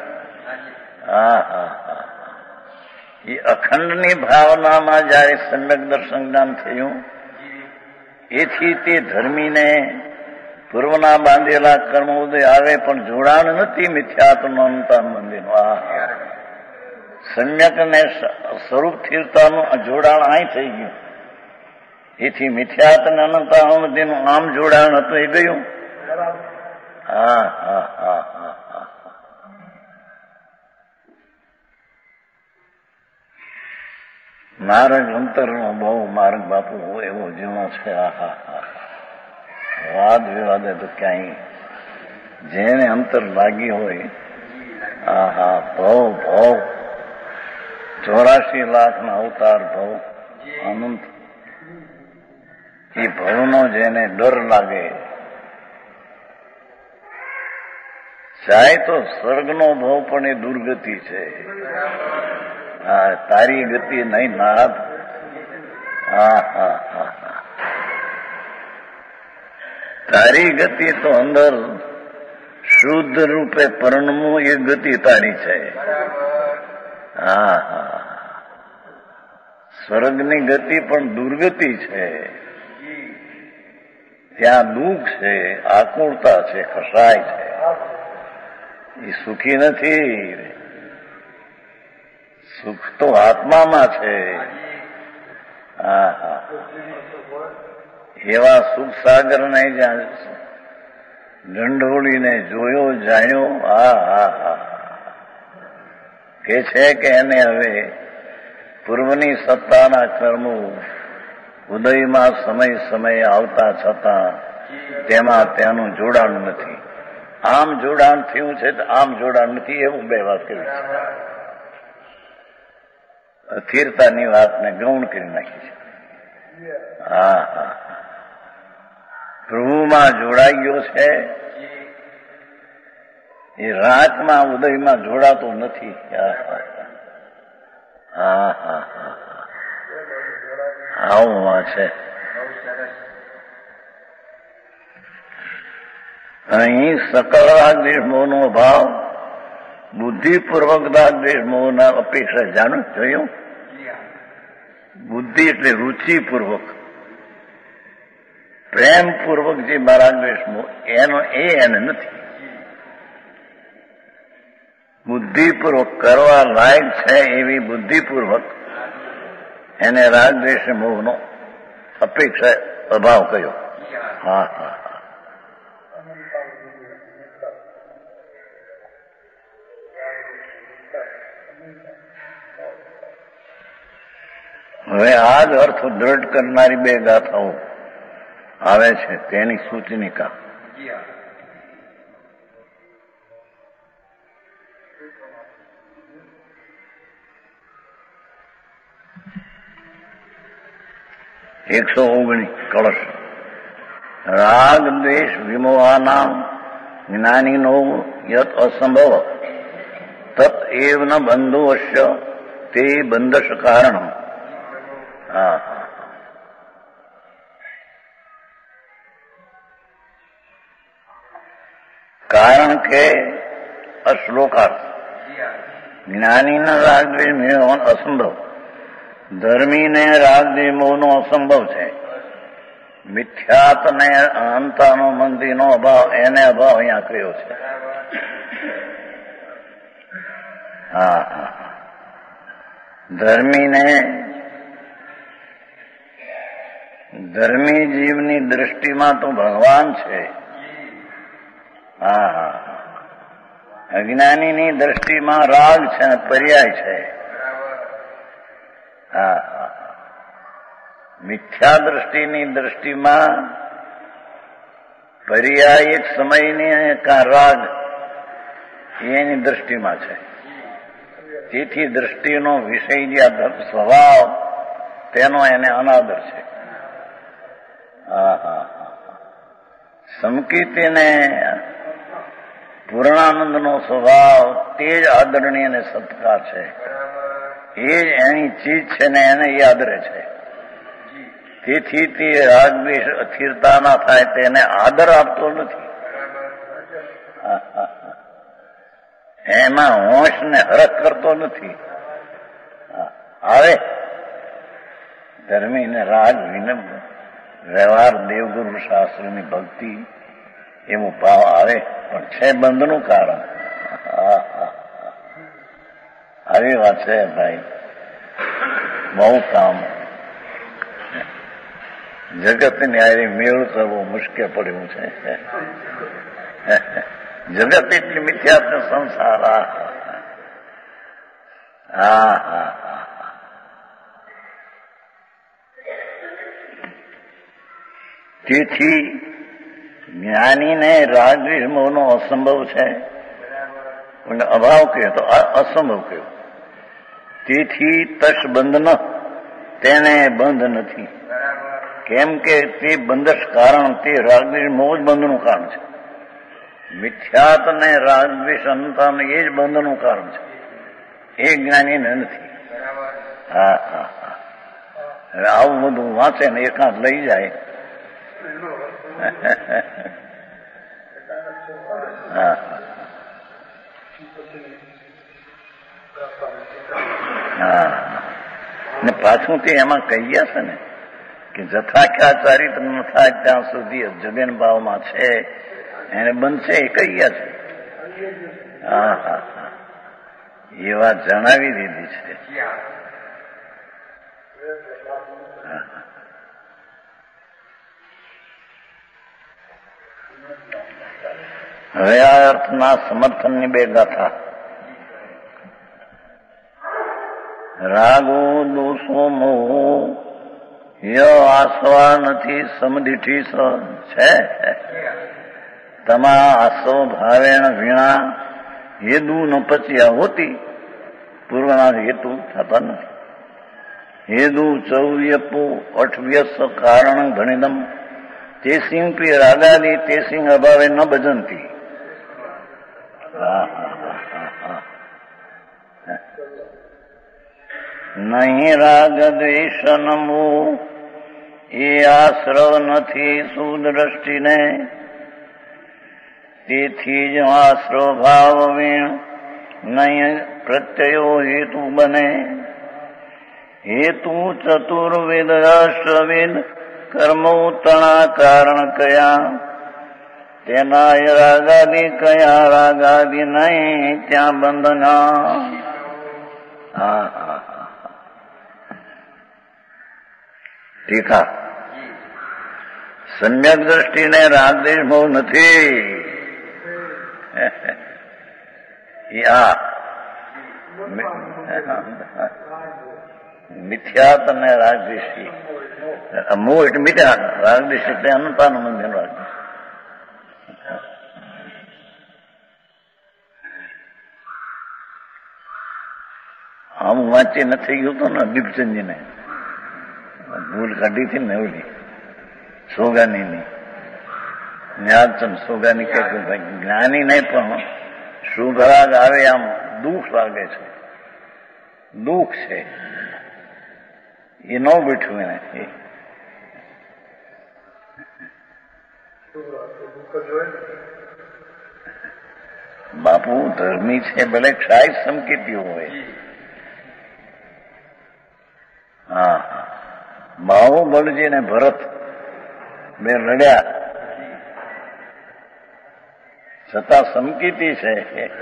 એ અખંડની ભાવનામાં જયારે સમ્યક દર્શન જ્ઞાન થયું, એથી તે ધર્મીને પૂર્વના બાંધેલા કર્મ ઉદય આવે પણ જોડાણ નથી મિથ્યાત્મ અનંતા મંદિરનું. સમ્યક ને સ્વરૂપ સ્થિરતાનું જોડાણ અહીં થઈ ગયું. એથી મિથ્યાત ને અનંતા મંદિરનું આમ જોડાણ હતું એ ગયું. માર્ગ અંતરનો બહુ માર્ગ બાપુ એવો જીવનો છે. વાદ વિવાદે તો ક્યાંય જેને અંતર લાગી હોય, ભવ 84 લાખના અવતાર ભવ અનંત. એ ભવનો જેને ડર લાગે, ચાહે તો સ્વર્ગનો ભવ પણ એ દુર્ગતિ છે. તારી ગતિ નહીં નાથ. તારી ગતિ તો અંદર શુદ્ધ રૂપે પરણવું એ ગતિ તારી છે. સ્વર્ગની ગતિ પણ દુર્ગતિ છે. ત્યાં દુઃખ છે, આકુળતા છે, કસાય છે. એ સુખી નથી. સુખ તો આત્મામાં છે. એવા સુખ સાગર ને જ્યાં ઢંઢોળીને જોયો જાણ્યો. કે છે કે એને હવે પૂર્વની સત્તાના કર્મો ઉદયમાં સમય સમયે આવતા છતાં તેમાં તેનું જોડાણ નથી. આમ જોડાણ થયું છે તો આમ જોડાણ નથી, એવું બે વાત કરી છે. અસ્થિરતાની વાતને ગૌણ કરી નાખી છે. પ્રભુમાં જોડાઈ ગયો છે. એ રાતમાં ઉદયમાં જોડાતો નથી. આવું છે. અહીં સકળ રાગ દ્વેષ મોહનો ભાવ બુદ્ધિપૂર્વક રાગ દ્વેષ મોહના અપેક્ષા જાણું જોયું. બુદ્ધિ એટલે રુચિપૂર્વક, પ્રેમપૂર્વક જે રાગ દ્વેષ મોહ એનો એને નથી. બુદ્ધિપૂર્વક કરવા લાયક છે એવી બુદ્ધિપૂર્વક એને રાગ દ્વેષ મોહનો અપેક્ષા અભાવ કયો. હવે આ જ અર્થ દ્રઢ કરનારી બે ગાથાઓ આવે છે, તેની સૂચનિકા. એકસો 19 કળશ. રાગ દ્વેષ વિમોહાનામ જ્ઞાનીનો યત અસંભવ તત એવ ન બંધુવશ્ય તે બંધશ કારણ. કારણ કે અશ્લોકાર્થ જ્ઞાનીના રાગ દ્વેષ મેળવવાનો અસંભવ, ધર્મીને રાગ દ્વેષ મોહનો અસંભવ છે. મિથ્યાત ને અનંતાનો મંદિરનો અભાવ, એને અભાવ અહીંયા કહ્યો છે. ધર્મીને ધર્મી જીવની દ્રષ્ટિમાં તો ભગવાન છે. હા, અજ્ઞાનીની દ્રષ્ટિમાં રાગ છે અને પર્યાય છે. હા, મિથ્યા દ્રષ્ટિની દ્રષ્ટિમાં પર્યાય એક સમયની કા રાગ એની દ્રષ્ટિમાં છે. તેથી દ્રષ્ટિનો વિષય જે સ્વભાવ તેનો એને અનાદર છે. સમકીર્તિને પૂર્ણાનંદનો સ્વભાવ તે જ આદરણીય અને સત્કાર છે. એ જ એની ચીજ છે ને એને યાદ રહે છે. તેથી તે રાગદ્વેષ અસ્થિરતા ના થાય તેને આદર આપતો નથી. એમાં હોશ ને હરખ કરતો નથી. આવે ધર્મી ને રાગ વિનમ્ર વ્યવહાર દેવગુરુ શાસ્ત્રની ભક્તિ એવો ભાવ આવે પણ છે બંધનું કારણ. આવી વાત છે ભાઈ, બહુ કામ. જગતની આરી મેળ કરવો મુશ્કેલ પડ્યું છે. જગત એટલી મિથ્યાત્મ સંસાર. તેથી જ્ઞાનીને રાગદ્વેષ મોહનો અસંભવ છે, અભાવ કહ્યો તો અસંભવ કહ્યો. તેથી તશ બંધ તેને બંધ નથી. કેમ કે તે બંધશ કારણ તે રાગદ્વેષ મોહ જ બંધનું કારણ છે. મિથ્યાત ને રાગદ્વેષ અંતન એ જ બંધનું કારણ છે. એ જ્ઞાનીને નથી. આવું બધું વાંચે ને એકાંત લઈ જાય. ને પાછું તે એમાં કહી ગયા છે ને કે જથાખ્યા ચારિત્ર ન થાય ત્યાં સુધી જગન ભાવમાં છે એને બનશે એ કહી ગયા છે. એ વાત જણાવી દીધી છે. હવે આ અર્થના સમર્થનની બે ગાથા. રાગો દોષો મોહ આસવા નથી સમદીઠી છે. તમા આસો ભાવેણ વીણા હેદુ ન પચ્યા હોતી પૂર્વના હેતુ થતા નથી. હેદુ ચૌર્યપો અઠવ્યસ કારણ ગણિતમ તે સિંહ પ્રિય રાગાદી તે સિંહ અભાવે ન ભજંતી. નહીં રાગ દ્વેષ નમો એ આશ્રવ નથી સુદ્રષ્ટિને તેથી જ આશ્રવ ભાવ વીણ નહીં પ્રત્યયો હેતુ બને. હેતુ ચતુર્વેદ રાષ્ટ્રવેદ કર્મો તણા કારણ કયા તેના રાગાદી કયા રાગાદી નહીં ત્યાં બંધના. ટીકા સમ્યક દ્રષ્ટિને રાગદ્વેષ મોહ નથી. મિથ્યાત અને રાગદ્વેષી મોહ એટલે મિથ્યા, રાગદ્વેષ એટલે અનંતાનું મંદિર રાગદ્વેષ. આમ વાંચી નથી ગયું તો ને દીપચંદજીને ભૂલ કાઢી હતી ને ઓલી સોગાનીની ન્યાલચંદ સોગાની કે ભાઈ જ્ઞાની નહીં પણ શુભ રાગ આવે આમ દુઃખ લાગે છે, દુઃખ છે એ ન બેઠું એને. બાપુ ધર્મી છે ભલે ક્ષાય સમકીર્તિ હોય. બાહુબલજી ને ભરત બે લડ્યા છતાં સમકીર્તિ છે.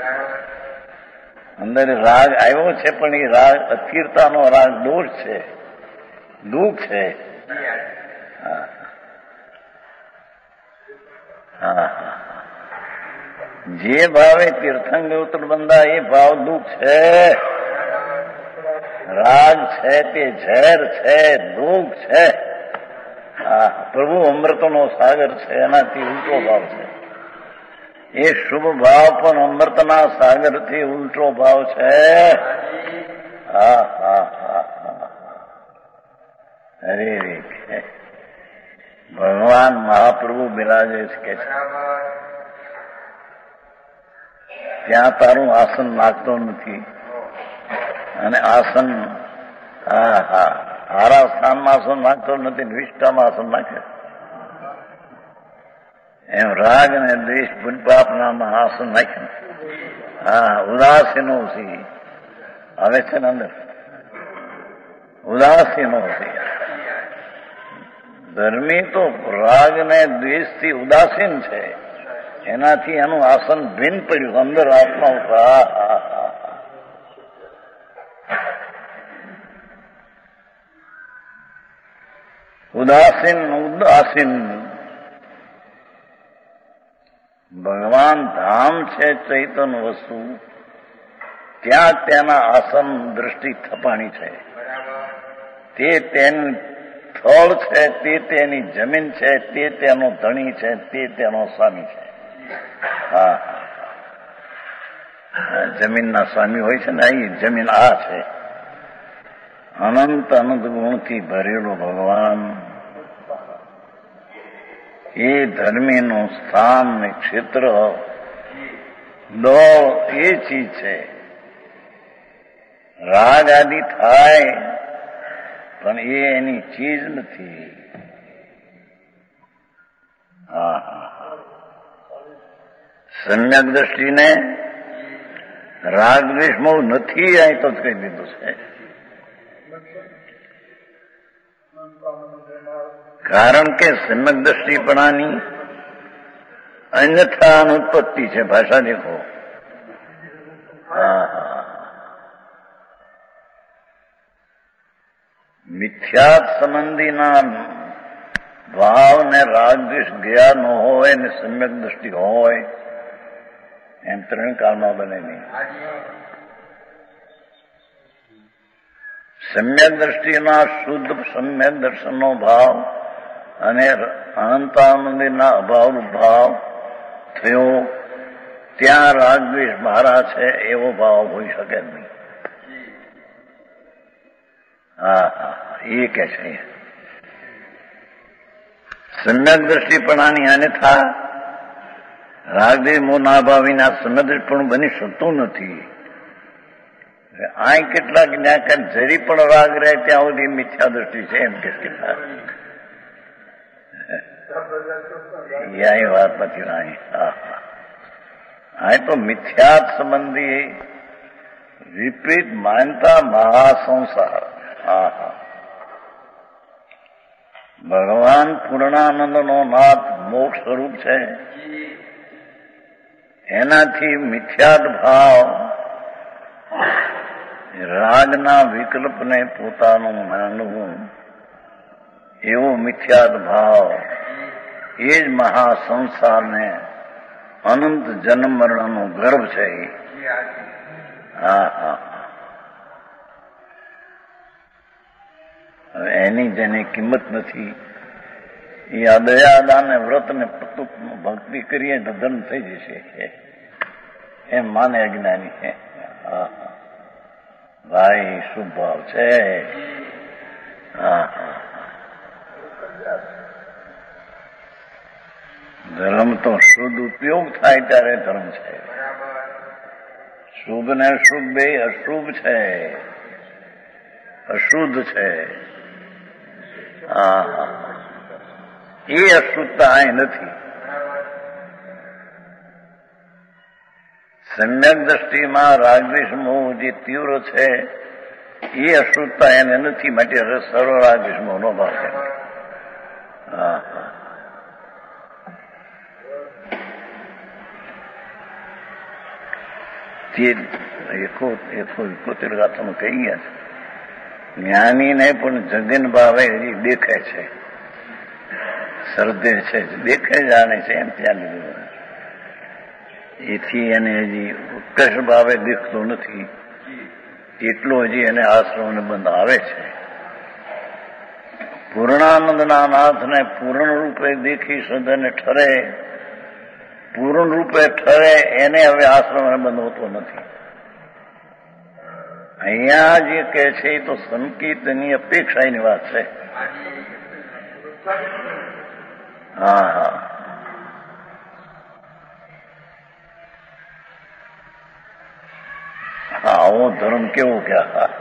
અંદર રાગ આવ્યો છે પણ એ રાગ અસ્થિરતાનો રાગ દોષ છે, દુઃખ છે. હા હા, જે ભાવે તીર્થંગ ઉત્તર બંધા એ ભાવ દુઃખ છે, રાગ છે તે ઝેર છે, દુઃખ છે. હા, પ્રભુ અમૃતનો સાગર છે, એનાથી ઉલટો ભાવ છે. એ શુભ ભાવ પણ અમૃતના સાગરથી ઉલટો ભાવ છે. હા હા હા હા, અરે રે, ભગવાન મહાપ્રભુ બિરાજે છે કે ત્યાં તારું આસન નાખતો નથી, અને આસન હા હા હારા સ્થાનમાં આસન નાખતો નથી, નિષ્ઠામાં આસન નાખે. એમ રાગ ને દ્વેષ પુણ્યપાપનામાં આસન નાખ્યું. હા, ઉદાસીનો સી આવે છે ને અંદર, ઉદાસીનો સી. ધર્મી તો રાગ ને દ્વેષથી ઉદાસીન છે, એનાથી એનું આસન ભિન્ન પડ્યું અંદર આત્મા ઉપર. ઉદાસીન ઉદાસીન. ભગવાન ધામ છે ચૈતન્ય વસ્તુ, ત્યાં તેના આસન દ્રષ્ટિ થપાણી છે. તે તેનું સ્થળ છે, તે તેની જમીન છે, તે તેનો ધણી છે, તે તેનો સ્વામી છે. હા, જમીનના સ્વામી હોય છે ને, અહીં જમીન આ છે. અનંત અનંત ગુણથી ભરેલો ભગવાન, એ ધર્મીનું સ્થાન ને ક્ષેત્ર દોડ એ ચીજ છે. રાગ આદિ થાય પણ એ એની ચીજ નથી. હા હા, સમ્યક દ્રષ્ટિને રાગ દ્વેષમાં નથી, અહીં તો જ કહી દીધું છે. કારણ કે સમ્યક દ્રષ્ટિપણાની અન્યથા અનુત્પત્તિ છે. ભાષા દેખો. હા હા, મિથ્યાત સંબંધીના ભાવ ને રાગ દ્વેષ ગયા ન હોય ને સમ્યક દ્રષ્ટિ હોય, એમ ત્રણ કાળમાં બને નહીં. સમ્યક દ્રષ્ટિના શુદ્ધ સમ્યક દર્શનનો ભાવ અને અનંતાનંદના અભાવનો ભાવ થયો, ત્યાં રાગ દ્વેષ મારા છે એવો ભાવ હોઈ શકે નહીં. હા હા, એ કે છે સમ્યક દ્રષ્ટિપણાની અન્યથા રાગદ્વેષ મોહ ના ભાવ વિના સમ્યક દ્રષ્ટિપણું બની શકતું નથી. આ કેટલાક જ્ઞાન જરી પણ રાગ રહે ત્યાં સુધી મિથ્યા દ્રષ્ટિ છે એમ કે કેટલાક વાત નથી. આ તો મિથ્યાત સંબંધી વિપરીત માનતા મહાસંસાર. હા હા, ભગવાન પૂર્ણાનંદનો નાથ મોક્ષ સ્વરૂપ છે, એનાથી મિથ્યાત ભાવ રાગના વિકલ્પને પોતાનું માનવું, એવો મિથ્યાત ભાવ એ જ મહાસંસારને અનંત જન્મ મરણનો ગર્ભ છે. હા હા, હવે એની જેની કિંમત નથી, એ અદયાદાન ને વ્રત ને ભક્તિ કરીએ તો ધન થઈ જશે એમ માને અજ્ઞાની છે. હા હા ભાઈ, શું ભાવ છે. હા હા, ધર્મ તો શુદ્ધ ઉપયોગ થાય ત્યારે ધર્મ છે. શુભ ને અશુભ બે અશુભ છે, અશુદ્ધ છે. હા હા, એ અશુદ્ધતા અહીં નથી. સમ્યક દ્રષ્ટિમાં રાગદ્વેષ મોહ જે તીવ્ર છે એ અશુદ્ધતા એને નથી, માટે સર્વ રાગદ્વેષ મોહનો ભાવ છે. હા હા, તે 71 ગાથામાં કહી ગયા છે. જ્ઞાનીને પણ જગન ભાવે હજી દેખાય છે. શ્રદ્ધે છે, દેખે જાણે છે એમ ત્યાં લીધું. એથી એને હજી ઉત્કર્ષ ભાવે દેખતો નથી, એટલો હજી એને આશ્રમને બંધ આવે છે. પૂર્ણાનંદના નાથને પૂર્ણ રૂપે દેખી શ્રદ્ધાને ઠરે, પૂર્ણ રૂપે ઠરે એને હવે આશ્રમને બંધ હોતો નથી. અહીંયા જે કહે છે એ તો સંકેતની અપેક્ષાની વાત છે. હા હા, આવો ધર્મ કેવો કે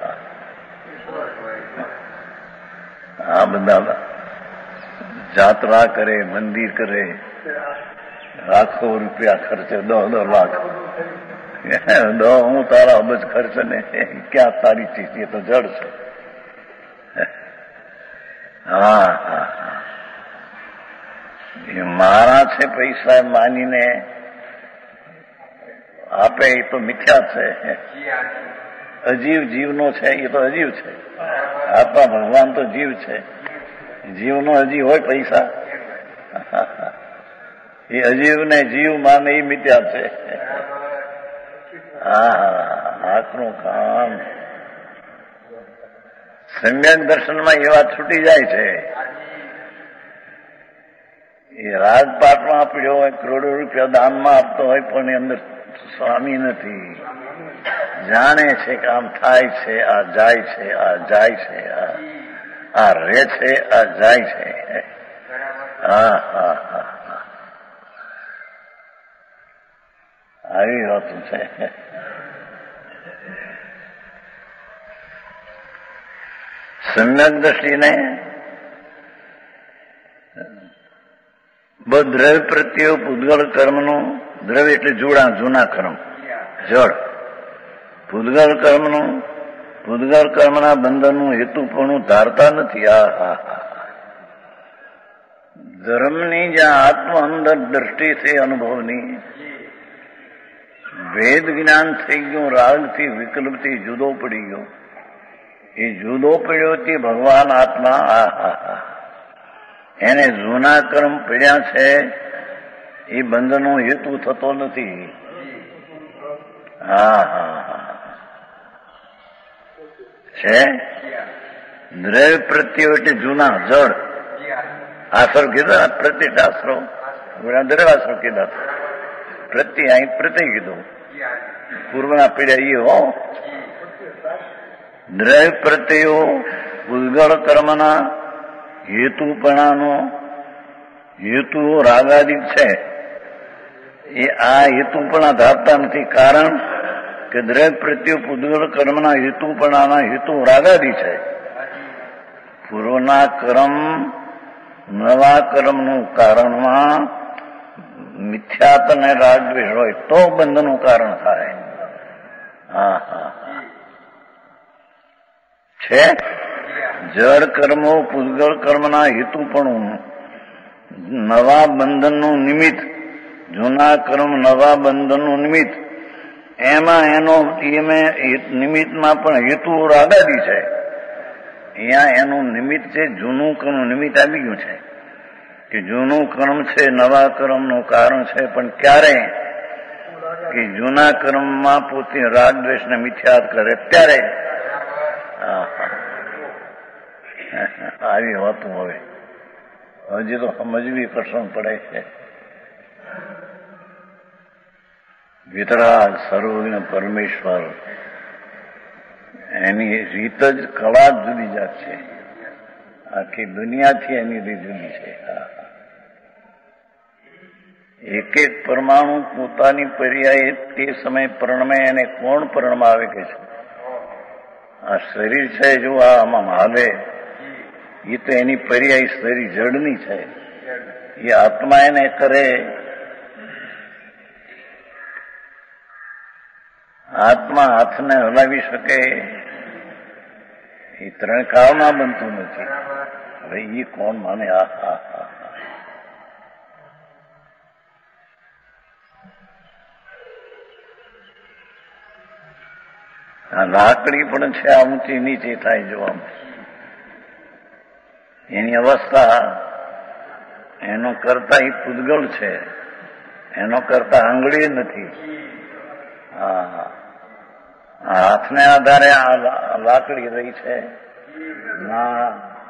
આ બધા જાત્રા કરે, મંદિર કરે, લાખો રૂપિયા ખર્ચે, 10 લાખ, હું તારા અબજ ખર્ચ ને ક્યાં તારી ચીજ, એ તો જડ છે. હા હા, એ મારા છે પૈસા માનીને આપે એ તો મિથ્યા છે. અજીવ જીવનો છે એ તો અજીવ છે. આત્મા ભગવાન તો જીવ છે. જીવનો હજી હોય પૈસા, એ અજીવને જીવ માને એ મિથ્યા છે. હા હા, આખનું કામ સમ્યક દર્શનમાં એ વાત છૂટી જાય છે. એ રાજપાટમાં આપડ્યો હોય, કરોડો રૂપિયા દાનમાં આપતો હોય, પણ એ અંદર સ્વામી નથી. જાણે છે કે આમ થાય છે, આ જાય છે, આ જાય છે, આ રહે છે, આ જાય છે. હા હા હા, આવી વાતું છે. સમ્યક દ્રષ્ટિને દ્રવ્ય પ્રત્યે પૂતગળ કર્મનું, દ્રવ્ય એટલે જૂના કર્મ, જળ. પૂતગળ કર્મનું, પૂતગળ કર્મના બંધનનું હેતુપણું ધારતા નથી. આ હા હા, ધર્મની જ્યાં આત્મ અંદર દ્રષ્ટિ છે અનુભવની, વેદ જ્ઞાન થઈ ગયું, રાગથી વિકલ્પથી જુદો પડી ગયો. એ જુદો પડ્યો તે ભગવાન આત્મા. આ હા હા, એને જૂના કર્મ પડ્યા છે, એ બંધનો હેતુ થતો નથી. હા હા હા, છે દ્રવ્ય પ્રત્યે એટલે જૂના જળ. આશ્રવ કીધા, પ્રત્યેક આશ્રવ, દ્રવ્ય આશ્રવ કીધા, પ્રત્યે અહીં પ્રત્યે કીધું, પૂર્વના પીડ્યા એ હો. દ્રવ્ય પ્રત્યયો પૂતગળ કર્મના હેતુપણાનો હેતુ રાગાદિક છે. એ આ હેતુપણા ધારતા નથી. કારણ કે દ્રવ્ય પ્રત્યે પૂતગળ કર્મના હેતુપણાના હેતુ રાગાદિ છે. પૂર્વના કર્મ નવા કર્મનું કારણમાં મિથ્યાત અને રાગદ્વેષ હોય તો બંધનું કારણ થાય. હા હા, છે જળ કર્મો પૂતગળ કર્મના હેતુપણું નવા બંધનનું નિમિત્ત, જૂના કર્મ નવા બંધનનું નિમિત્ત, એમાં એનો નિમિત્તમાં પણ હેતુ રાગાદી છે. અહીંયા એનું નિમિત્ત છે, જૂનું કર્મ નિમિત્ત આવી ગયું છે કે જૂનું કર્મ છે નવા કર્મનું કારણ છે. પણ ક્યારે કે જૂના કર્મમાં પોતે રાગદ્વેષને મિથ્યાત કરે ત્યારે. આવી વાતું હવે હજી તો સમજવી પ્રસંગ પડે છે. વિતરાગ સર્વજ્ઞ પરમેશ્વર, એની રીત જ કળા જ જુદી જાત છે. આખી દુનિયાથી એની રીત જુદી છે. એક એક પરમાણુ પોતાની પર્યાય તે સમય પરણમે. એને કોણ પરણમાવે કે છે? આ શરીર છે જો આમાં હાલે, એ તો એની પર્યાય શરીર જડની છે. એ આત્મા એને કરે. આત્મા હાથને હલાવી શકે એ 3 કાળમાં બનતું નથી. હવે એ કોણ માને? આ લાકડી પણ છે, આ ઊંચી નીચે થાય જોવામાં. એની અવસ્થા એનો કરતા એ પૂતગલ છે, એનો કરતા આંગળી નથી. હા, હાથને આધારે આ લાકડી રહી છે ના.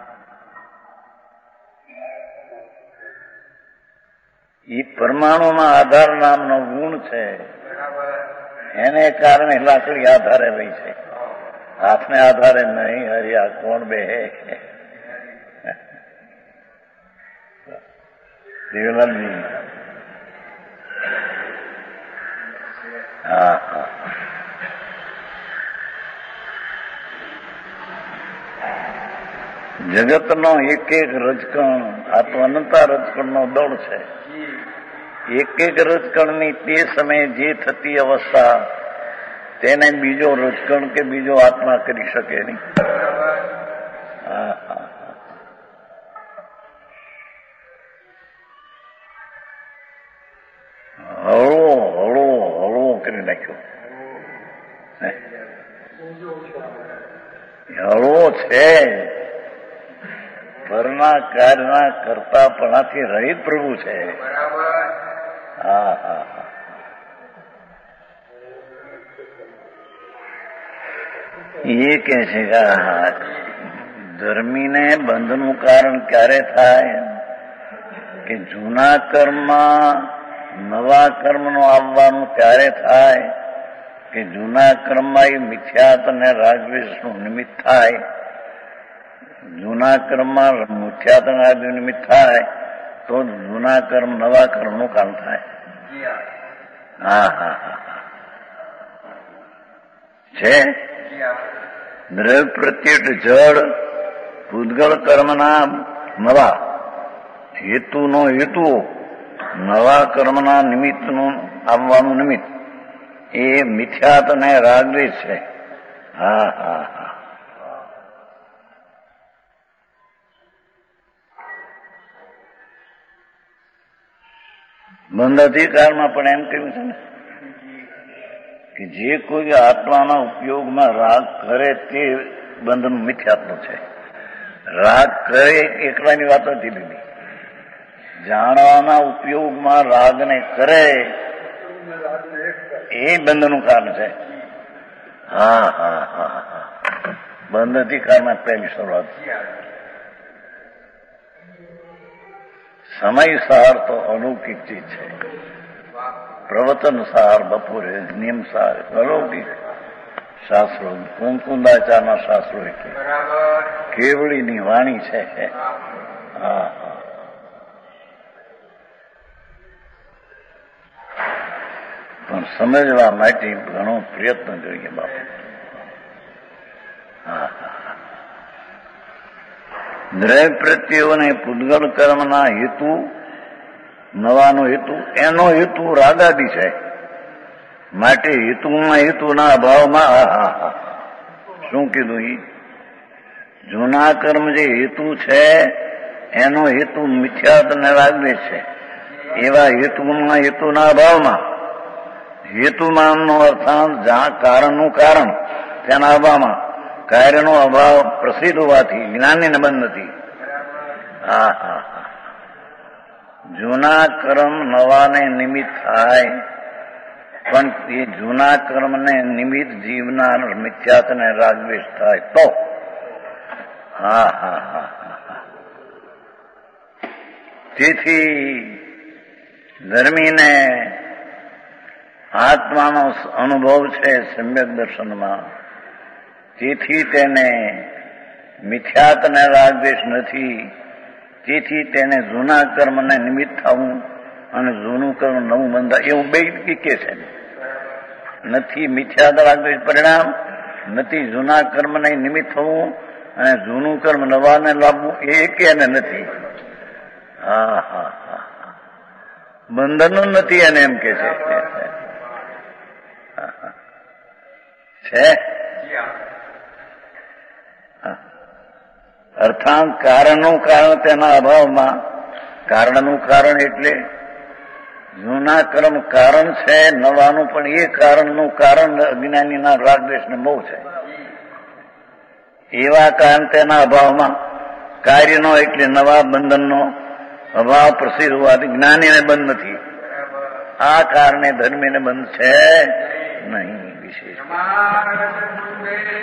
એ પરમાણુમાં આધાર નામનો ગુણ છે, એને કારણે લાકડી આધારે રહી છે, હાથને આધારે નહીં. હરિયા કોણ બે દેવલાલજી. હા હા, જગતનો એક એક રજકણ આ તો અનંતા રજકણનો દળ છે. એક એક રજકણની તે સમયે જે થતી અવસ્થા તેને બીજો રજકણ કે બીજો આત્મા કરી શકે નહીં. હા હા, હળવો હળવો હળવો કરી નાખ્યો. હળવો છે, પરના કાર્યના કરતાપણાથી રહિત પ્રભુ છે. હા હા હા, એ કે છે કે ધર્મીને બંધનું કારણ ક્યારે થાય કે જૂના કર્મમાં નવા કર્મનું આવવાનું ત્યારે થાય કે જૂના કર્મમાં એ મિથ્યાત અને રાગદ્વેષનું નિમિત્ત થાય. જૂના કર્મમાં મિથ્યાત અને રાગ નિમિત્ત થાય તો જૂના કર્મ નવા કર્મનું કારણ થાય. હા હા હા, છે દ્રવ્ય પ્રત્યે જળ પૂતગલ કર્મના નવા હેતુનો હેતુ, નવા કર્મના નિમિત્તનું આવવાનું નિમિત્ત એ મિથ્યાત અને રાગદ્વેષ છે. હા હા હા, બંધ અધિકારમાં પણ એમ કહ્યું છે ને કે જે કોઈ આત્માના ઉપયોગમાં રાગ કરે તે બંધનું મિથ્યાત્વ છે. રાગ કરે એકલાની વાત નથી લીધી, જાણવાના ઉપયોગમાં રાગને કરે એ બંધનું કારણ છે. હા હા હા હા, બંધ અધિકારમાં પહેલી શરૂઆત. સમય સાર તો અલૌકિક ચીજ છે, પ્રવચન સાર બપોરે નિયમ સાર અલૌકિક શાસ્ત્રો, કુંકુંદાચારના શાસ્ત્રો એટલે કેવળીની વાણી છે. હા હા, પણ સમજવા માટે ઘણો પ્રયત્ન જોઈએ બાપુ. હા હા, દ્રવ્ય પ્રત્યેઓને પૂતગલ કર્મના હેતુ, નવાનો હેતુ, એનો હેતુ રાગાદી છે. માટે હેતુમાં હેતુના અભાવમાં શું કીધું? જૂના કર્મ જે હેતુ છે એનો હેતુ મિથ્યાત અને રાગદ્વેષ છે. એવા હેતુમાં હેતુના અભાવમાં, હેતુમાનનો અર્થાંત જ્યાં કારણનું કારણ તેના અભાવમાં, કાર્યનો અભાવ પ્રસિદ્ધ હોવાથી જ્ઞાનની બંધ નથી. હા હા હા, જૂના કર્મ નવાને નિમિત્ત થાય, પણ એ જૂના કર્મને નિમિત્ત જીવનાર મિથ્યાત અને રાગદ્વેષ થાય તો. હા હા હા હા, તેથી ધર્મીને આત્માનો અનુભવ છે સમ્યક દર્શનમાં, તેથી તેને મિથ્યાત અને રાગદ્વેષ નથી. તેથી તેને જૂના કર્મને નિમિત્ત થવું અને જૂનું કર્મ નવું બંધાય એવું બે કે છે. નથી મિથ્યાત રાગદ્વેષ પરિણામ, નથી જૂના કર્મને નિમિત્ત થવું અને જૂનું કર્મ નવાને લાવવું, એ એકેને નથી. હા હા હા, બંધનનું નથી એને એમ કે છે. અર્થાત કારણનું કારણ તેના અભાવમાં, કારણનું કારણ એટલે જૂના કર્મ કારણ છે, નવાનું પણ એ કારણનું કારણ અજ્ઞાનીના રાગદ્વેષને બહુ છે. એવા કારણ તેના અભાવમાં કાર્યનો એટલે નવા બંધનનો અભાવ પ્રસિદ્ધ હોવાથી જ્ઞાનીને બંધ નથી. આ કારણે ધર્મીને બંધ છે નહીં વિશેષ.